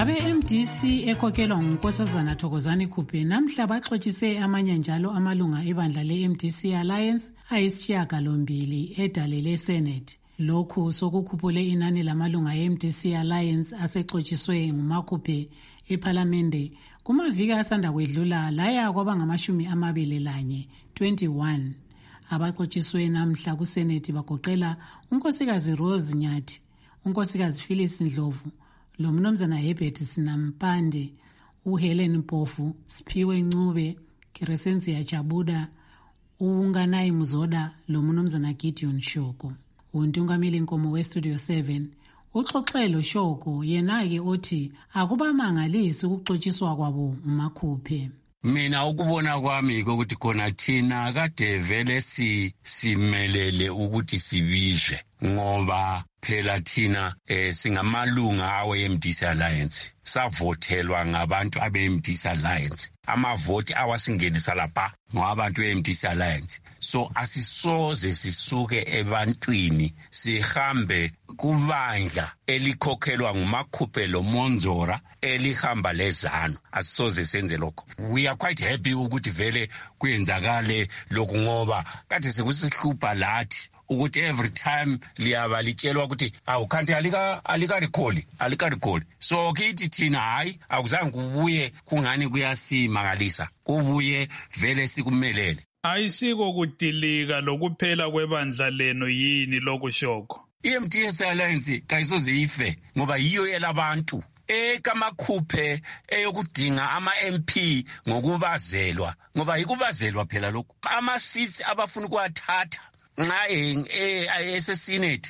Abe-MDC ekhokhelwa ngunkosazana Thokozani Khuphe namhla baxotshise amanye njalo amalunga ebandla le-MDC Alliance ayisishiyagalombili edale le-Senate. Lokhu sokukhuphule inani lamalunga e-MDC Alliance asexotshiswe ngumakhuphe ephalamende kumaviki asanda kwedlula laya kwabangama-21 21. Abaxotshiswe namhla kuSenate bagoqela unkosikazi Rose Nyathi, unkosikazi Phyllis Ndlovu, lo mnumzana Herbert Sinampande, uHelen Mpofu, Siphiwe Ncube, Keresensia Chabuda, uNganayi Mzoda, lo mnumzana Gideon Shoko. Untungameli Nkomo we-Studio 7 uxoxelo Shoko yena-ke othi akubamangalisi ukuxotshiswa kwabo umakhuphe. Mina ukubona kwami ukuthi khona thina kade vele simelele ukuthi sibizwe ngoba phela thina singamalunga awe-MDC Alliance, savothelwa ngabantu abe-MDC Alliance, amavoti awasingenisa lapha ngabantu be-MDC Alliance. So asisoze sisuke ebantwini sihambe kubandla elikhokhelwa ngumakhuphe loMonzora elihamba lezano, asisoze senze lokho. We are quite happy ukuthi vele kuyenzakale lokhu ngoba kade sekusihlupha lathi ukuthi every time liyabalitshela ukuthi awukhanti alika recall. So kithi thina hayi akuzange kubuye kungani kuyasimangalisa, kubuye vele sikumelele. Ayisiko kudilika lokuphela kwebandla leno yini lokushoko. iMDC Alliance kayisoze ife ngoba yiyo yelabantu ekamakhuphe eyokudinga ama-MP ngokubazelwa, ngoba yikubazelwa phela lokhu. Ama-seats abafuna ukuwathatha nxa ese-Senate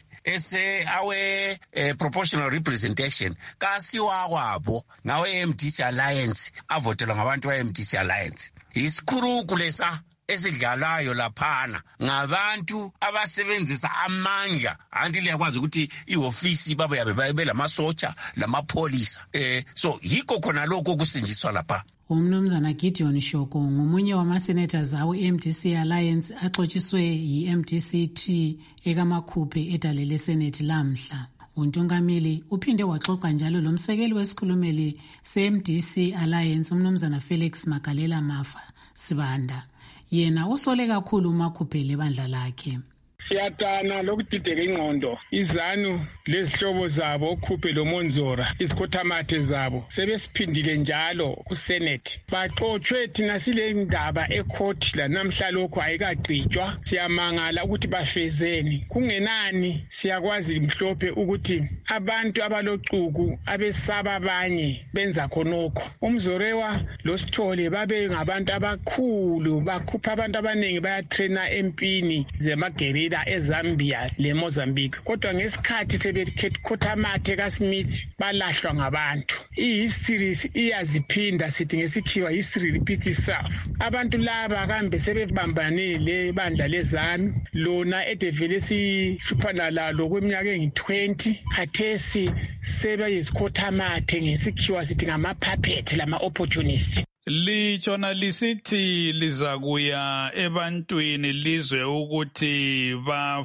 awe proportional representation kasiwa kwabo ngawe-MDC Alliance avotelwa ngabantu be-MDC Alliance. Isikhuruku lesa esidlalayo laphana ngabantu abasebenzisa amandla, anti liyakwazi ukuthi ihofisi babo yabe belamasotsha lamapholisa. So yikho khona lokho kusinjiswa lapha. Umnumzana Gideon Shoko ngomunye wama-senators awe-MDC Alliance axotshiswe yi-MDC-T ekamakhuphe edale le-Senate lamhla. Untungameli uphinde waxoxa njalo lomsekeli wesikhulumeli se-MDC Alliance umnumzana Felix Magalela Mafa Sibanda. Yena usole kakhulu umakhuphe lebandla lakhe. Siyatana lokudideka ingqondo izanu lezihlobo zabo okhuphe loMonzora isikhothamathe zabo sebesiphindile njalo kuSenate baxoxwe thina sile ndaba ecourt la namhla lokho ayikagqitshwa. Siyamangala ukuthi bafezeni kungenani. Siyakwazi mhlophe ukuthi abantu abalocuku abesaba abanye benza khonokho. uMzorewa loSithole babe ngabantu abakhulu bakhupha abantu abaningi bayatraina empini zemagerida eZambia le Mozambique, kodwa ngesikhathi sebekhothamathe kaSmith balahlwa ngabantu. Ihistory iyaziphinda, sithi ngesikhiwa history repeats itself. Abantu laba kambe sebebambanile ibandla lezanu lona edevele sihluphana lalo kweminyaka engi-20 khathesi sebeyizikhothamathe ngesikhiwa sithi ngama-puppet lama-opportunist. Litshona lisithi lizakuya ebantwini lizwe ukuthi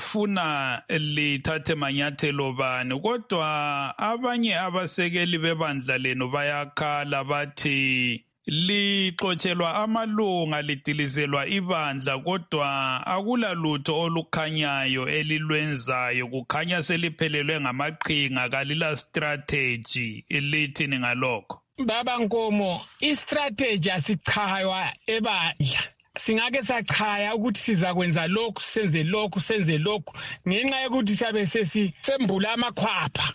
bafuna lithathe manyathelo bani, kodwa abanye abasekeli bebandla leno bayakhala bathi lixotshelwa amalunga lidilizelwa ibandla kodwa akulalutho olukhanyayo elilwenzayo, kukhanya seliphelelwe ngamaqhinga kalila strategy. Lithini ngalokho? Baba Nkomo, istrategy asichaywa ebandla. Singake sachaya ukuthi sizakwenza lokhu senze lokhu ngenxa yokuthi sabe sesembula amakhwapha.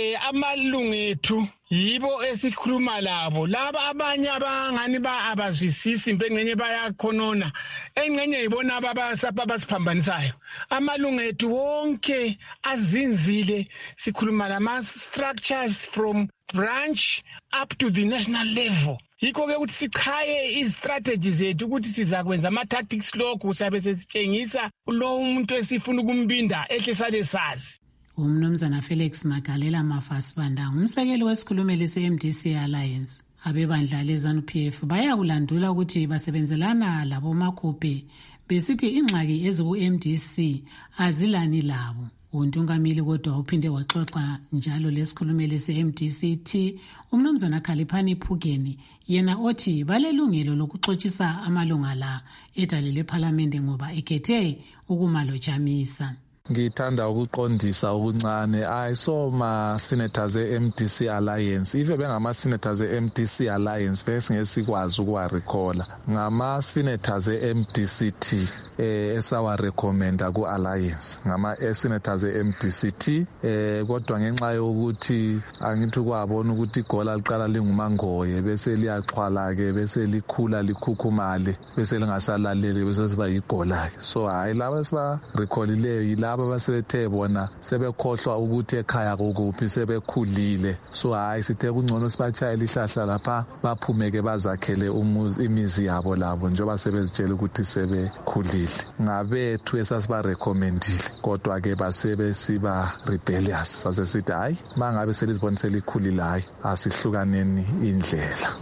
Amalungethu yibo esikhuluma labo, laba abanye abangani abazwisisi impengcenye bayakhonona, engcenye yibona abasiphambanisayo. Amalungethu wonke azinzile, sikhuluma lama-structures from branch up to the national level. Yikho ke ukuthi sichaye istrategy zethu ukuthi sizakwenza ama-tactics lokhu sabe sesitshengisa lo umuntu esifuna ukumbinda ehle sale sazi. Umnumzana Felix Magalela Mafa Sibanda ngumsekeli wesikhulumeli se-MDC Alliance. Abebandla leZANU-PF bayakulandula ukuthi basebenzelana labomakhuphe besithi ingxaki eziku-MDC azilani labo. Untungameli kodwa uphinde waxoxa njalo lesikhulumeli se-MDC-T umnumzana Khaliphani Phugeni yena othi balelungelo lokuxoxisa amalunga la edale lephalamende ngoba ekhethe ukumalojamisa. Ngithanda ukuqondisa okuncane ayisoma senators e-MDC Alliance ife bengama senators e-MDC Alliance besingesikwazi ukuwarecalla ngama senators e-MDC-T esawa recommenda ku Alliance ngama senators e-MDC-T kodwa ngenxa yokuthi angithi kwabona ukuthi igola liqala lingumangoye bese liyaxhwala ke bese likhula likhukhumale bese lingasalaleli bese siba yigola ke so hayi laba siba recallileyo yilaba basebethe bona sebekhohlwa ukuthi ekhaya kokuphi sebekhulile so hayi sithe kungcono sibatshayela ihlahla lapha baphumeke bazakhele imizi yabo labo njengoba sebezitshela ukuthi sebekhulile ngabethu esasiba recommendile kodwa ke basebe siba rebellious sasesithi hayi mangabe selizibona selikhulile hayi asihlukaneni indlela.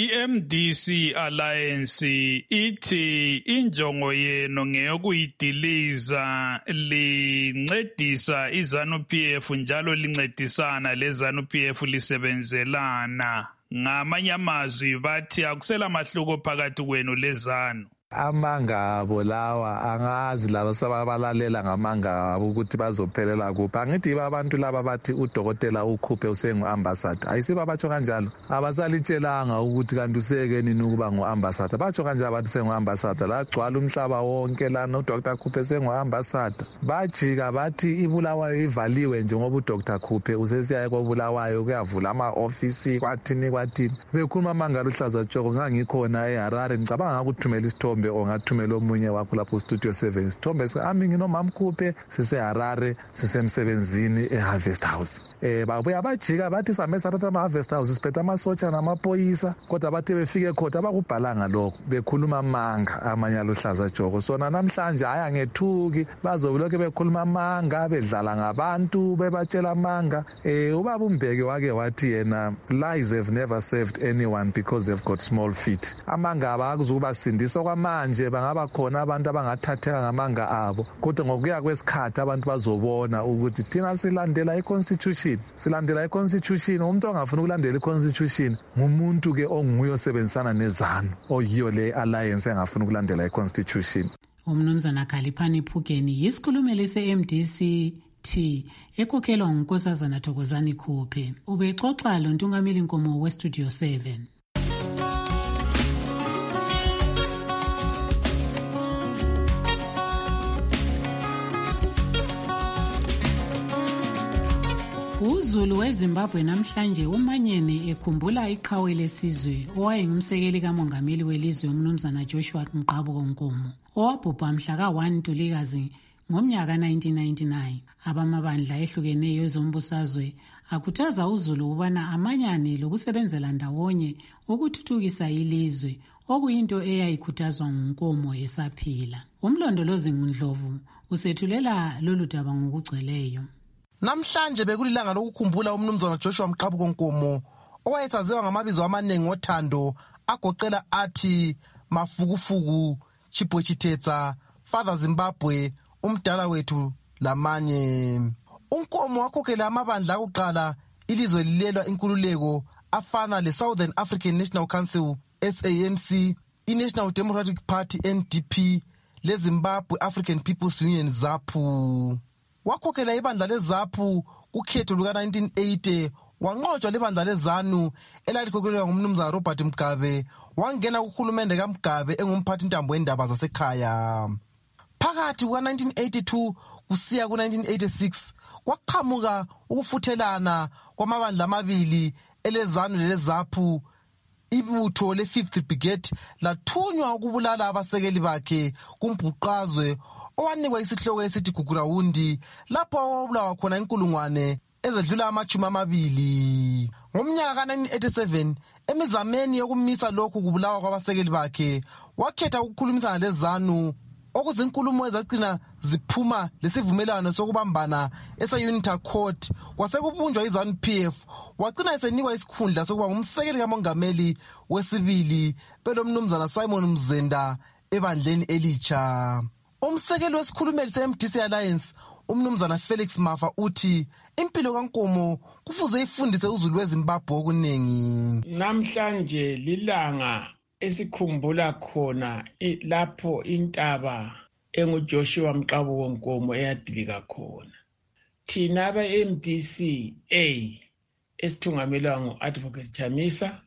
I-MDC Alliance ithi injongo yeno ngeyokuyidiliza lincedisa iZANU-PF njalo lincedisana leZANU-PF lisebenzelana. Ngamanye amazwi bathi akusela mahluko phakathi kwenu leZANU. Amanga abo lawa angazi laba sababalalela ngamanga abo ukuthi bazophelela kuphi angithi abantu laba bathi udokotela ukhuphe usengu-ambassador ayisiba batsho kanjalo abasalitshelanga ukuthi kanti useke nini ukuba ngu-ambassador batsho kanjalo bathi sengu-ambassador lagcwala umhlaba wonke lana udr Khuphe sengu-ambassador bajika bathi iBulawayo ivaliwe njengoba udr Khuphe usesiyaye koBulawayo kuyavula ama-ofisi kwathini bekhuluma amanga luhlaza tshoko ngangikhona eHarare ngicabanga ngakuthumela isithombe ongathumela omunye wakho lapho studio 7 isithombe sami nginomama Khuphe siseHarare sisemsebenzini eHarvest House babuya bajika bathi samesathatha ama-Harvest House siphethe amasotsha namaphoyisa kodwa bathi befike khona abakubhalanga lokho bekhuluma amanga amanye aluhlaza tshoko sona namhlanje hayi angethuki bazobulokhu bekhuluma amanga bedlala ngabantu bebatshela amanga ubaba uMbeki wake wathi yena lies have never saved anyone because they've got small feet amanga abakuzubasindisa kwamanje bangaba khona abantu abangathatheka ngamanga abo kodwa ngokuya kwesikhathi abantu bazobona ukuthi thina silandela i-constitution umuntu ongafuna ukulandela i-constitution ngumuntu ke onguye osebenzisana neZANU oyiyo le alliance engafuna ukulandela i-constitution. Umnumzana Khaliphani Phugeni yisikhulumeli se-MDC-T ekhokhelwa ngunkosazana Thokozani Khuphe ubexoxa lo ntungameli nkomo we-Studio 7. UZulu weZimbabwe namhlanje umanyene ekhumbula iqhawe lesizwe owayengumsekeli kamongameli welizwe umnumzana Joshua Mqabuko Nkomo owabhubha mhla ka-1 Ntulikazi ngomnyaka 1999. Abamabandla ehlukeneyo ezombusazwe akhuthaza uZulu ukubana amanyane lokusebenzela ndawonye ukuthuthukisa ilizwe okuyinto eyayikhuthazwa nguNkomo esaphila. Umlondolozi Ngundlovu usethulela lolu daba ngokugcweleyo. Namhlanje bekulilanga lokukhumbula umnumzana Joshua Mqabuko Nkomo owayesaziwa ngamabizo amaningi othando agoqela athi Mafukufuku, Chipwechitetsa, Father Zimbabwe, umdala wethu lamanye. uNkomo wakhokhela amabandla akuqala ilizwe lilelwa inkululeko afana le-Southern African National Council SANC, i-National Democratic Party NDP, le-Zimbabwe African People's Union ZAPU. Wakhokhela ibandla leZAPU kukhetho luka-1980 wanqotshwa libandla leZANU elalikhokhelwa ngumnumzana Robert Mugabe wangena kuhulumende kaMugabe engumphathi ntambo wendaba zasekhaya. Phakathi kuka-1982 kusiya ku-1986 kwaqhamuka ukufuthelana kwamabandla amabili eleZANU leleZAPU. Ibutho le-5th Brigade lathunywa ukubulala abasekeli bakhe kumbhuqazwe owanikwa isihloko esithi Gugurawundi lapho owabulawa khona inkulungwane ezedlula ama-20. Ngomnyaka ka-1987 emizameni yokumisa lokhu kubulawa kwabasekeli bakhe wakhetha ukukhulumisana leZANU okuzinkulumo ezagcina ziphuma lesivumelwano sokubambana ese-Unita Court kwasekubunjwa iZANU-PF wagcina esenikwa isikhundla sokuba ngumsekeli kamongameli wesibili belomnumzana Simon Mzenda ebandleni elitsha. Umsekeli wesikhulumeli se-MDC Alliance umnumzana Felix Mafa uthi impilo kaNkomo kufuze ifundise uzulu weZimbabwe okuningi. Namhlanje lilanga esikhumbula khona lapho intaba enguJoshua Mqabuko Nkomo eyadilika khona. Thina aba-MDC esithungamelwa ngu-Advocate Chamisa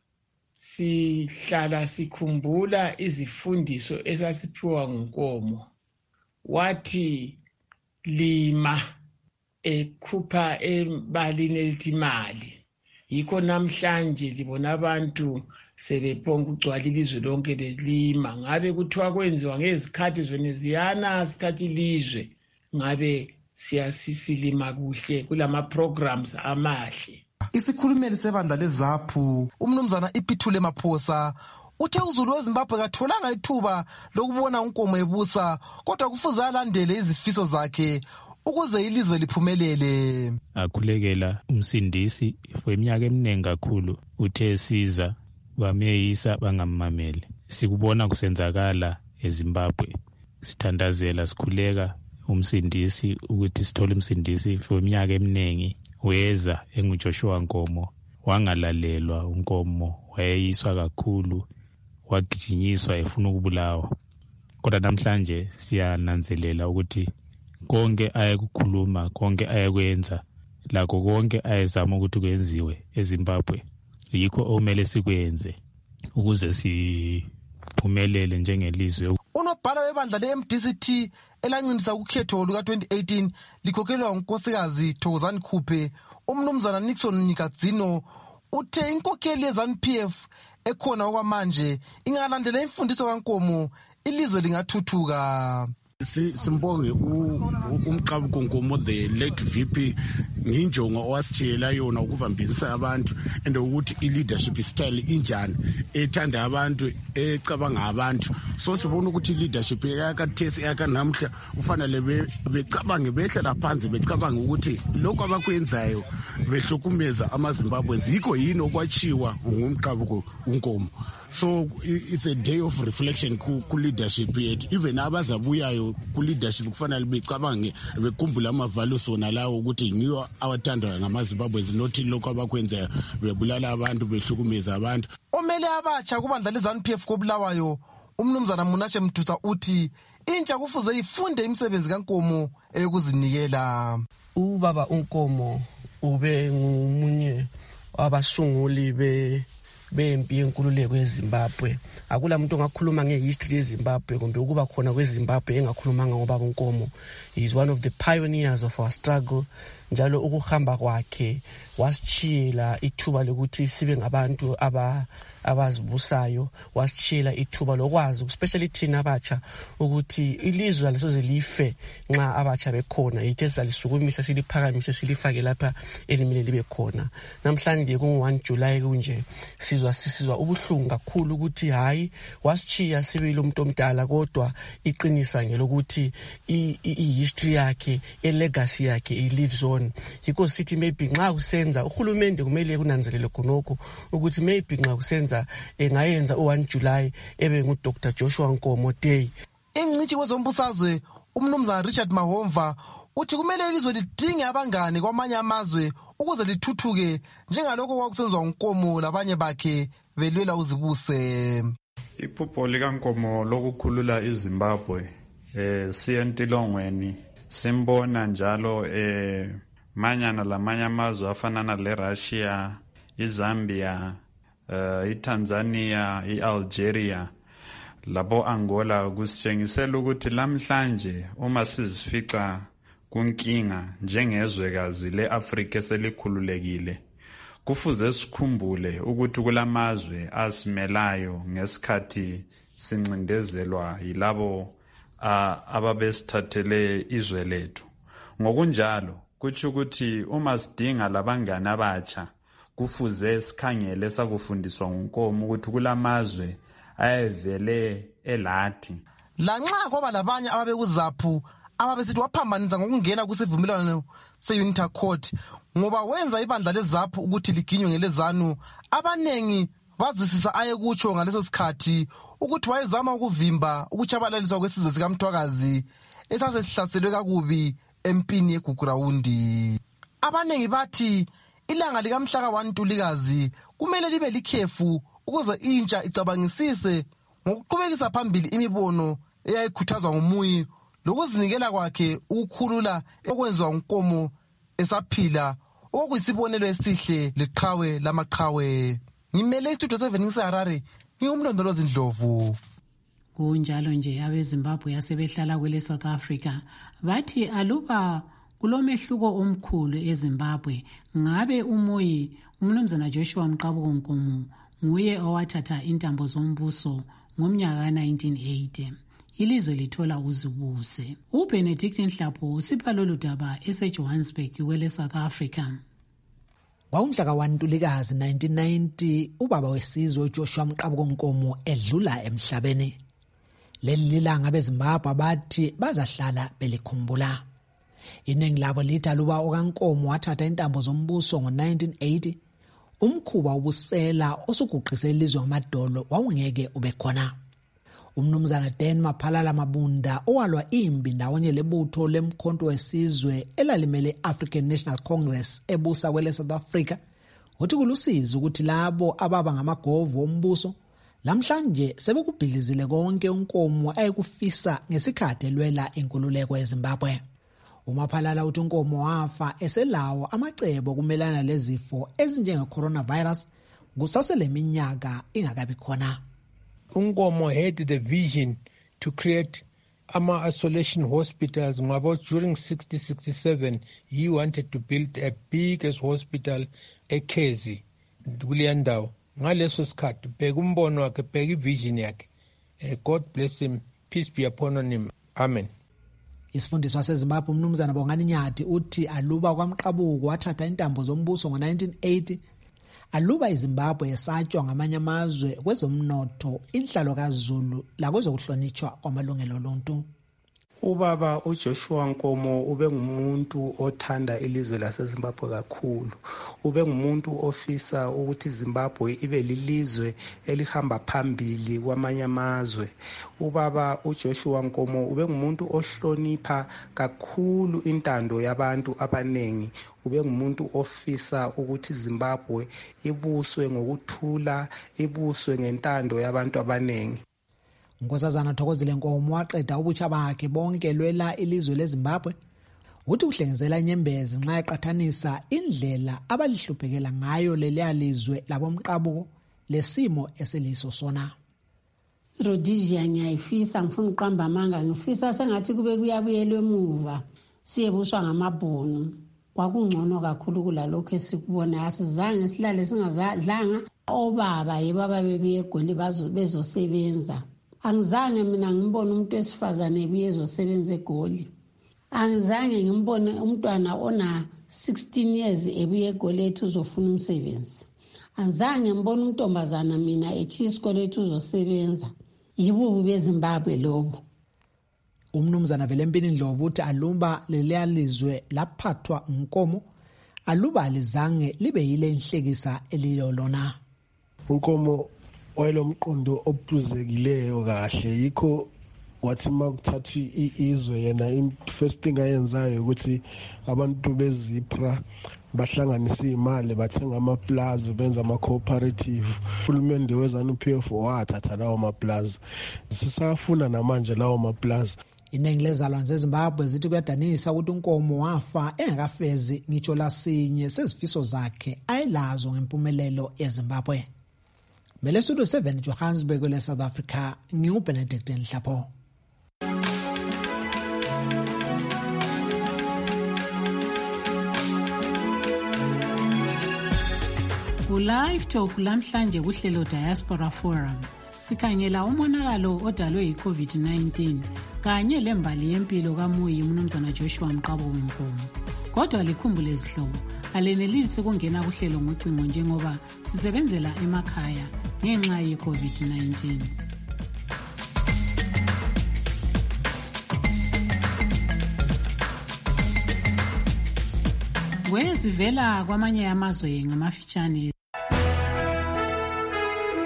sihlala sikhumbula izifundiso esasiphiwa nguNkomo. Wathi lima ekhupha ebalini elithi imali. Yikho namhlanje libona abantu sebephonga ukugcwala ilizwe lonke belima. Ngabe kuthiwa kwenziwa ngezikhathi Veneziana sikhathi ilizwe. Ngabe siyasilima kuhle kulama programs amahle. Isikhulumeli sebandla leZAPU umnumzana Ipithule Maphosa uthe uzulu weZimbabwe katholanga ithuba lokubona uNkomo ebusa kodwa kufuze alandele izifiso zakhe ukuze ilizwe liphumelele. Akhulekela umsindisi weminyaka eminingi kakhulu uthe siza bameyisa bangamameli. Sikubona kusenzakala eZimbabwe. Sithandazela sikhuleka umsindisi ukuthi sithole umsindisi weminyaka eminingi. Weza enguJoshua Nkomo wangalalelwa uNkomo wayeyiswa kakhulu wagijinyiswa efuna ukubulawa. Kodwa namhlanje siyananzelela ukuthi konke ayekukhuluma konke ayekwenza lakho konke ayezama ukuthi kwenziwe eZimbabwe yikho okumele sikwenze ukuze siphumelele njengelizwe. Unobhala webandla le-MDCT elancindisa ukhetho luka-2018 likhokhelwa unkosikazi Thokozani Khuphe umnumzana Nixon Nikadzino uthe inkokheli ye-ZANU-PF ekhona okwamanje ingalandela imfundiso kaNkomo ilizwe lingathuthuka. Simbonge uMqabuko Nkomo the late VP nginjongo owasitshela yona ukuvambisa abantu and ukuthi i-leadership style injani ethanda abantu ecabanga abantu. So sibona ukuthi leadership yakhathesi yakanamhla ufanele becabange behlela phansi becabanga ukuthi lokho abakwenzayo behlukumeza amaZimbabweans yikho yini okwachiwa ngumqabuko uNkomo. So it's a day of reflection ku leadership yethu. Even abazabuyayo ku leadership kufanele becabange bekhumbula ama-values wona lawo ukuthi niyo awathandwa ngamaZimbabweans not lokho abakwenzayo bebulala abantu behlukumeza abantu. Omele abatsha kubandla le-ZANU-PF koBulawayo umnumzana Munashe Mdusa uthi intsha kufuze ifunde imisebenzi kaNkomo eyokuzinikela. Ubaba uNkomo ube ngumunye wabasunguli bempi yenkululeko yeZimbabwe. Akula muntu ongakhuluma ngehistory yeZimbabwe kumbe ukuba khona kweZimbabwe engakhulumanga ngobaba uNkomo. He is one of the pioneers of our struggle. Njalo ukuhamba kwakhe wasitshiyela ithuba lokuthi sibe ngabantu abazibusayo, wasitshiyela ithuba lokwazi especially thina abatsha ukuthi ilizwe alisoze life nxa abatsha bekhona. Yithe salisukumisa siliphakamise silifake lapha elimile libe khona. Namhlanje ku-1 July kunje sizwa ubuhlungu kakhulu ukuthi hayi wasitshiya sibili umuntu omdala kodwa iqinisa ngelokuthi i-history yakhe legacy yakhe lives on. Yikho sithi maybe nxa kusenza uhulumende kumele kunanzelele khonokho ukuthi maybe nxa kusenza engayenza u-1 July ebe nguDr Joshua Nkomo Day. Ingcithi kwezombusazwe umnumzana Richard Mahomva uthi kumele ilizwe lidinge abangane kwamanye amazwe ukuze lithuthuke njengalokho kwakusenziwa uNkomo labanye bakhe belwela uzibuse. Iphupho likaNkomo lokukhulula iZimbabwe siyentilongweni simbona njalo manyana lamanye amazwe afana le-Russia, iZambia, iTanzania, iAlgeria, labo Angola kusitshengisela ukuthi lamhlanje uma sizifica kunkinga njengezwekazi leAfrika eselikhululekile kufuze sikhumbule ukuthi kulamazwe asimelayo ngesikhathi sincindezelwa yilabo ababesithathele izwe lethu. Ngokunjalo kuthi ukuthi uma sidinga labangane abatsha kufuze sikhangele sakufundiswa nguNkomo ukuthi kulamazwe ayevele elathi. Lanxa kwaba labanye ababekuZAPU ababesithi waphambanisa ngokungena kusivumelwano se-Unity Court ngoba wenza ibandla leZAPU ukuthi liginywe ngeleZANU, abanengi bazwisisa aye kutsho ngaleso sikhathi ukuthi wayezama ukuvimba ukutshabalaliswa kwesizwe sikaMthwakazi esasesihlaselwe kakubi empini yeGugurawundi. Abanengi bathi ilanga likamhla ka-1 Ntulikazi kumele libe likhefu ukuze intsha icabangisise ngokuqhubekisa phambili imibono eyayikhuthazwa ngumuyi lokuzinikela kwakhe ukukhulula okwenziwa uNkomo esaphila okuyisibonelo esihle leqhawe lamaqhawe. Ngimele istudio 7 ngiseHarare, ngingumlondolozi Ndlovu. Kunjalo nje abeZimbabwe yasebehlala kwele South Africa bathi aluba kulomehluko omkhulu eZimbabwe ngabe umoyi umnumzana Joshua Mqabuko Nkomo nguye owathatha intambo zombuso ngomnyaka 1980. Ilizwe lithola uzibuse. uBenedict Nhlapho usipha lolu daba eseJohannesburg kwele South Africa. Wawumhla ka-1 Ntulikazi 1990 ubaba wesizwe uJoshua Mqabuko Nkomo edlula emhlabeni. Leli lilanga abeZimbabwe bathi bazahlala belikhumbula. Iningi labo lithi aluba okaNkomo wathatha intambo zombuso ngo-1980 umkhuba ubusela osuguqise ilizwe ngamadolo wawungeke ube khona. Umnumzana Dan Maphalala Mabunda owalwa imbi ndawonye lebutho lemkhonto wesizwe elalimele African National Congress ebusa kwele South Africa uthi kulusizi ukuthi labo ababa ngamagovu ombuso lamhlanje sebekubhilizile konke uNkomo ayekufisa ngesikhathi elwela inkululeko eZimbabwe. uMaphalala uthi uNkomo wafa eselawo amacebo kumelana lezifo ezinjenge coronavirus kusasele iminyaka ingakabi khona. uNkomo had the vision to create isolation hospitals. During 1967, he wanted to build a biggest hospital eKezi, kuleyandawo. Ngaleso sikhathi bheka umbono wakhe, bheka ivision yakhe. God bless him. Peace be upon him. Amen. Isifundiswa seZimbabwe umnumzana Bongani Nyati uthi aluba kwaMqabuko wathatha intambo zombuso ngo-1980 aluba iZimbabwe esatshwa ngamanye amazwe kwezomnotho, inhlalo kaZulu lakwezokuhlonitshwa kwamalungelo oluntu. Ubaba uJoshua Nkomo ube ngumuntu othanda ilizwe laseZimbabwe kakhulu. Ube ngumuntu ofisa ukuthi iZimbabwe ibe lilizwe elihamba phambili kwamanye amazwe. Ubaba uJoshua Nkomo ube ngumuntu ohlonipha kakhulu intando yabantu abanengi. Ube ngumuntu ofisa ukuthi iZimbabwe ibuswe ngokuthula, ibuswe ngentando yabantu abanengi. Nkosazana Thokozile Nkomo waqeda ubutsha bakhe bonke lwela ilizwe leZimbabwe uthi uhlengezela inyembezi nxa eqathanisa indlela abalihluphekela ngayo leliya lizwe labomqabuko lesimo eseliso sona. Rhodesia ngiyayifisa, ngifuna uqamba amanga, ngifisa sengathi kube kuyabuyelwe emuva siyebuswa ngamabhunu. Kwakungcono kakhulu kulalokho esikubona, asizange silale singazadlanga. Obaba yebaba bebuye eGoli bezosebenza. Angizange mina ngibone umuntu wesifazane ebuye ezosebenza eGoli. Angizange ngibone umntwana ona 16 years ebuye eGoli ethi uzofuna umsebenzi. Angizange ngibone untombazana mina ethi isikole ethi uzosebenza. Yibubu beZimbabwe lobo. Umnumzana Velempini Ndlovu uthi aluba leliya lizwe laphathwa uNkomo aluba lizange libe yile inhlekisa elilolona. uNkomo wayelomqondo ophuzekileyo kahle, yikho wathi makuthatha izwe yena first thing ayenzayo ukuthi abantu beZipra bahlanganisa imali bathenga amaplaza benza ama-cooperative. Uhulumende weZANU-PF wathatha lawo maplaza, sisafuna namanje lawo maplaza. Iningi lezalwane zeZimbabwe zithi kuyadanisa ukuthi uNkomo wafa engakafezi ngitsho lasinye sezifiso zakhe ayelazo ngempumelelo yeZimbabwe. Mele Studio 7 Johannesburg le South Africa, nginguBenedict Nhlapho. Live Talk lamhlanje kuhlelo Diaspora Forum sikhangela umonakalo odalwe yi-COVID-19 kanye lembali yempilo kamuyi umnumzana Joshua Mqabuko Nkomo. Kodwa likhumbule izihlobo, alenelisi ukungena kuhlelo ngocingo njengoba sisebenzela emakhaya ngenxa ye-COVID-19. Kwezivela kwamanye amazwe ngamafitshane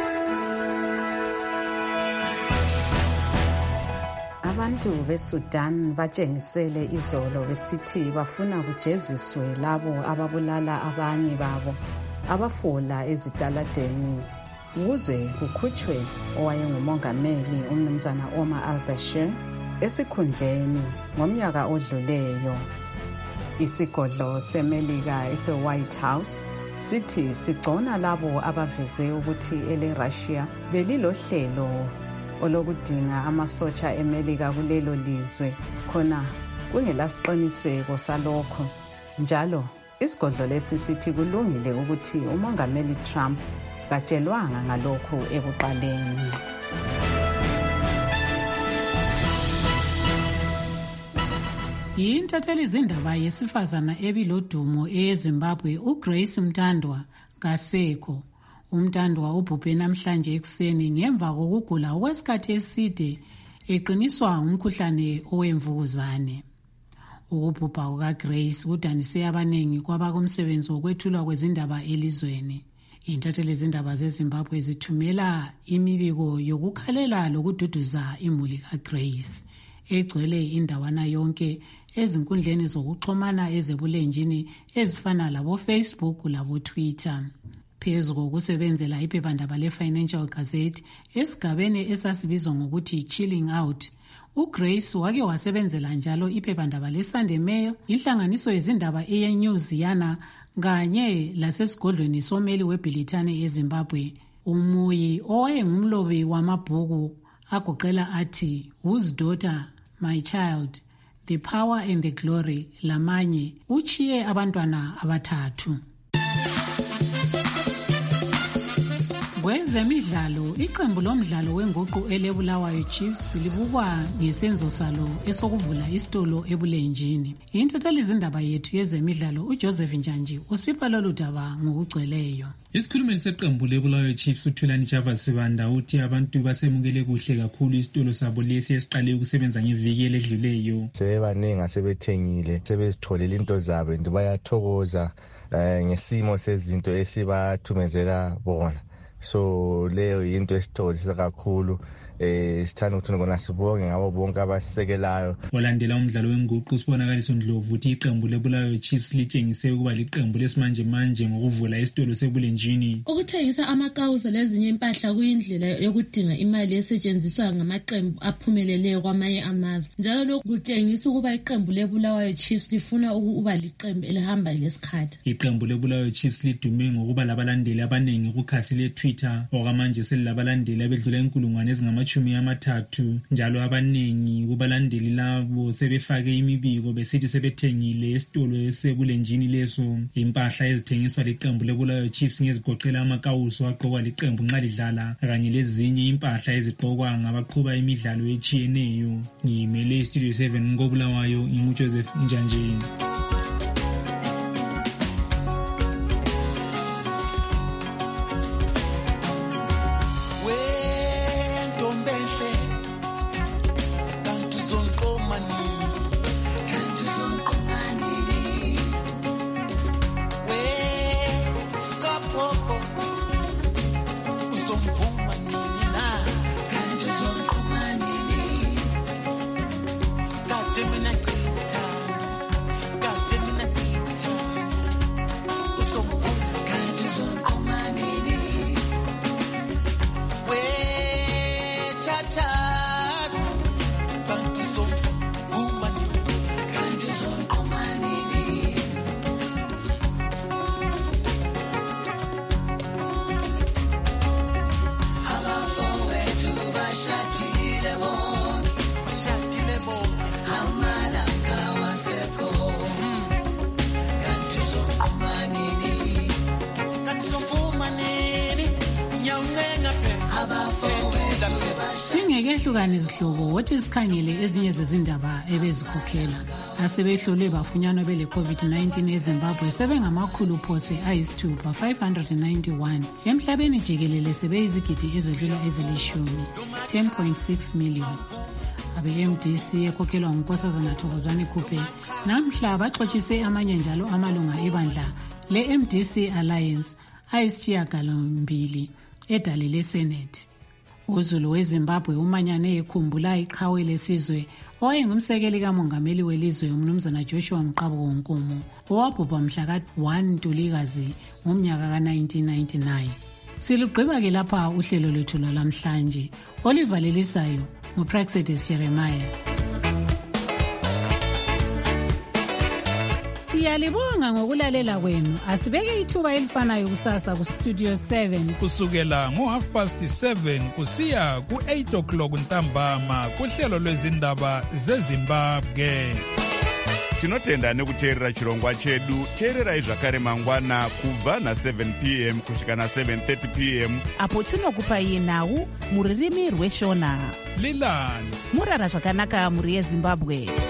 Abantu beSudan batshengisele izolo besithi bafuna kujeziswe labo ababulala abanye babo abafola ezitaladeni ukuze kukhutshwe owayengumongameli umnumzana Omar al-Bashir esikhundleni ngomnyaka odluleyo. Isigodlo seMelika ese-White House sithi sigcona labo abaveze ukuthi ele-Russia belilohlelo olokudinga amasotsha eMelika kulelo lizwe khona kungelasiqiniseko salokho. Njalo isigodlo lesi sithi kulungile ukuthi umongameli Trump katshelwanga ngalokho ekuqaleni. Yintatheli izindaba yesifazana ebilodumo eZimbabwe uGrace Mtandwa kasekho. UMtandwa ubhubhe namhlanje ekuseni ngemva kokugula okwesikhathi eside eqiniswa ngumkhuhlane owemvukuzane. Ukubhubha kukaGrace kudanise abaningi kwabakumsebenzi wokwethulwa kwezindaba elizweni. Intatheli izindaba zeZimbabwe zithumela imibiko yokukhalela lokududuza imuli kaGrace egcwele indawana yonke ezinkundleni zokuxhumana ezebulenjini ezifana labo Facebook labo Twitter. Phezu kokusebenzela iphephandaba le-Financial Gazette esigabeni esasibizwa ngokuthi Chilling Out, uGrace wake wasebenzela njalo iphephandaba le-Sunday Mail, inhlanganiso yezindaba eyeNewsiana kanye lasesigodlweni someli webhilithane eZimbabwe. Umuyi owayengumlobi wamabhuku agoqela athi Whose Daughter, My Child, The Power and the Glory lamanye uchiye abantwana abathathu. Kwezemidlalo, iqembu lomdlalo wenguqu eleBulawayo Chiefs libukwa ngesenzo salo esokuvula isitolo ebulenjini. Intatheli izindaba yethu yezemidlalo uJoseph Njanji usipha lolu daba ngokugcweleyo. Isikhulumeli seqembu leBulawayo Chiefs uThulani Java Sibanda uthi abantu basemukele kuhle kakhulu isitolo sabo lesi esiqale ukusebenza ngeviki eledluleyo. Sebaningi asebethengile, sebezitholile into zabo and bayathokoza ngesimo sezinto esibathumezela bona. So leyo into esithokozisa kakhulu. Sithanda ukuthi ngona sibonge ngabo bonke abasisekelayo. Olandela umdlalo wenguqu sibonakaliso Ndlovu uthi iqembu leBulawayo Chiefs litshengise ukuba liqembu lesimanje manje ngokuvula isitolo sebulenjini. Ukuthengisa amakawuso lezinye impahla kuyindlela yokudinga imali esetshenziswa ngamaqembu aphumeleleyo kwamanye amazwe. Njalo lokhu kutshengisa ukuba iqembu leBulawayo Chiefs lifuna ukuba liqembu elihamba lesikhathi. Iqembu leBulawayo Chiefs lidume ngokuba labalandeli abaningi kukhasi leTwitter okwamanje selilabalandeli abedlula inkulungwane ezingama 30 njalo abaningi kubalandeli labo sebefake imibiko besithi sebethengile esitolo esebulenjini leso. Impahla ezithengiswa liqembu leBulawayo Chiefs ngezigoqela amakawuso aqokwa liqembu nxa lidlala kanye lezinye impahla eziqokwa ngabaqhuba imidlalo etshiyeneyo. Ngimele Studio 7 ngoBulawayo nginguJoseph Njanjeni. Singekehlukana izihlobo wothi sikhangele ezinye zezindaba ebezikhokhela. Asebehlole bafunyanwa bele COVID-19 eZimbabwe sebengamakhulu phose ayisithupha 591 emhlabeni jikelele sebeyizigidi ezedlula ezilishumi 10.6 million. Abe-MDC ekhokhelwa nguNkosazana Thokozani Kupe namhla baxotshiswe amanye njalo amalunga ebandla le-MDC Alliance ayisishiyagalombili edale leSenate. uZulu weZimbabwe umanyane ekhumbula iqhawe lesizwe owayengumsekeli kamongameli welizwe umnumzana Joshua Mqabuko Nkomo owabhubha mhla ka-1 Ntulikazi ngomnyaka ka-1999. Silugqiba ke lapha uhlelo lwethu lwalamhlanje olivalelisayo nguPraxedis Jeremiah. Siyalibonga ngokulalela kwenu. Asibeke ithuba elifanayo kusasa ku Studio 7 kusukela ngo7:30 kusiya ku8:00 ntambama kuhlelo lwezindaba zeZimbabwe. Tinotenda nekuteerera chirongwa chedu. Teererai zvakare mangwana kubva na7 p.m. kusvika na7:30 p.m. apo tinokupai nhau muririmi rweshona. Lilani murara zvakanaka muri yeZimbabwe.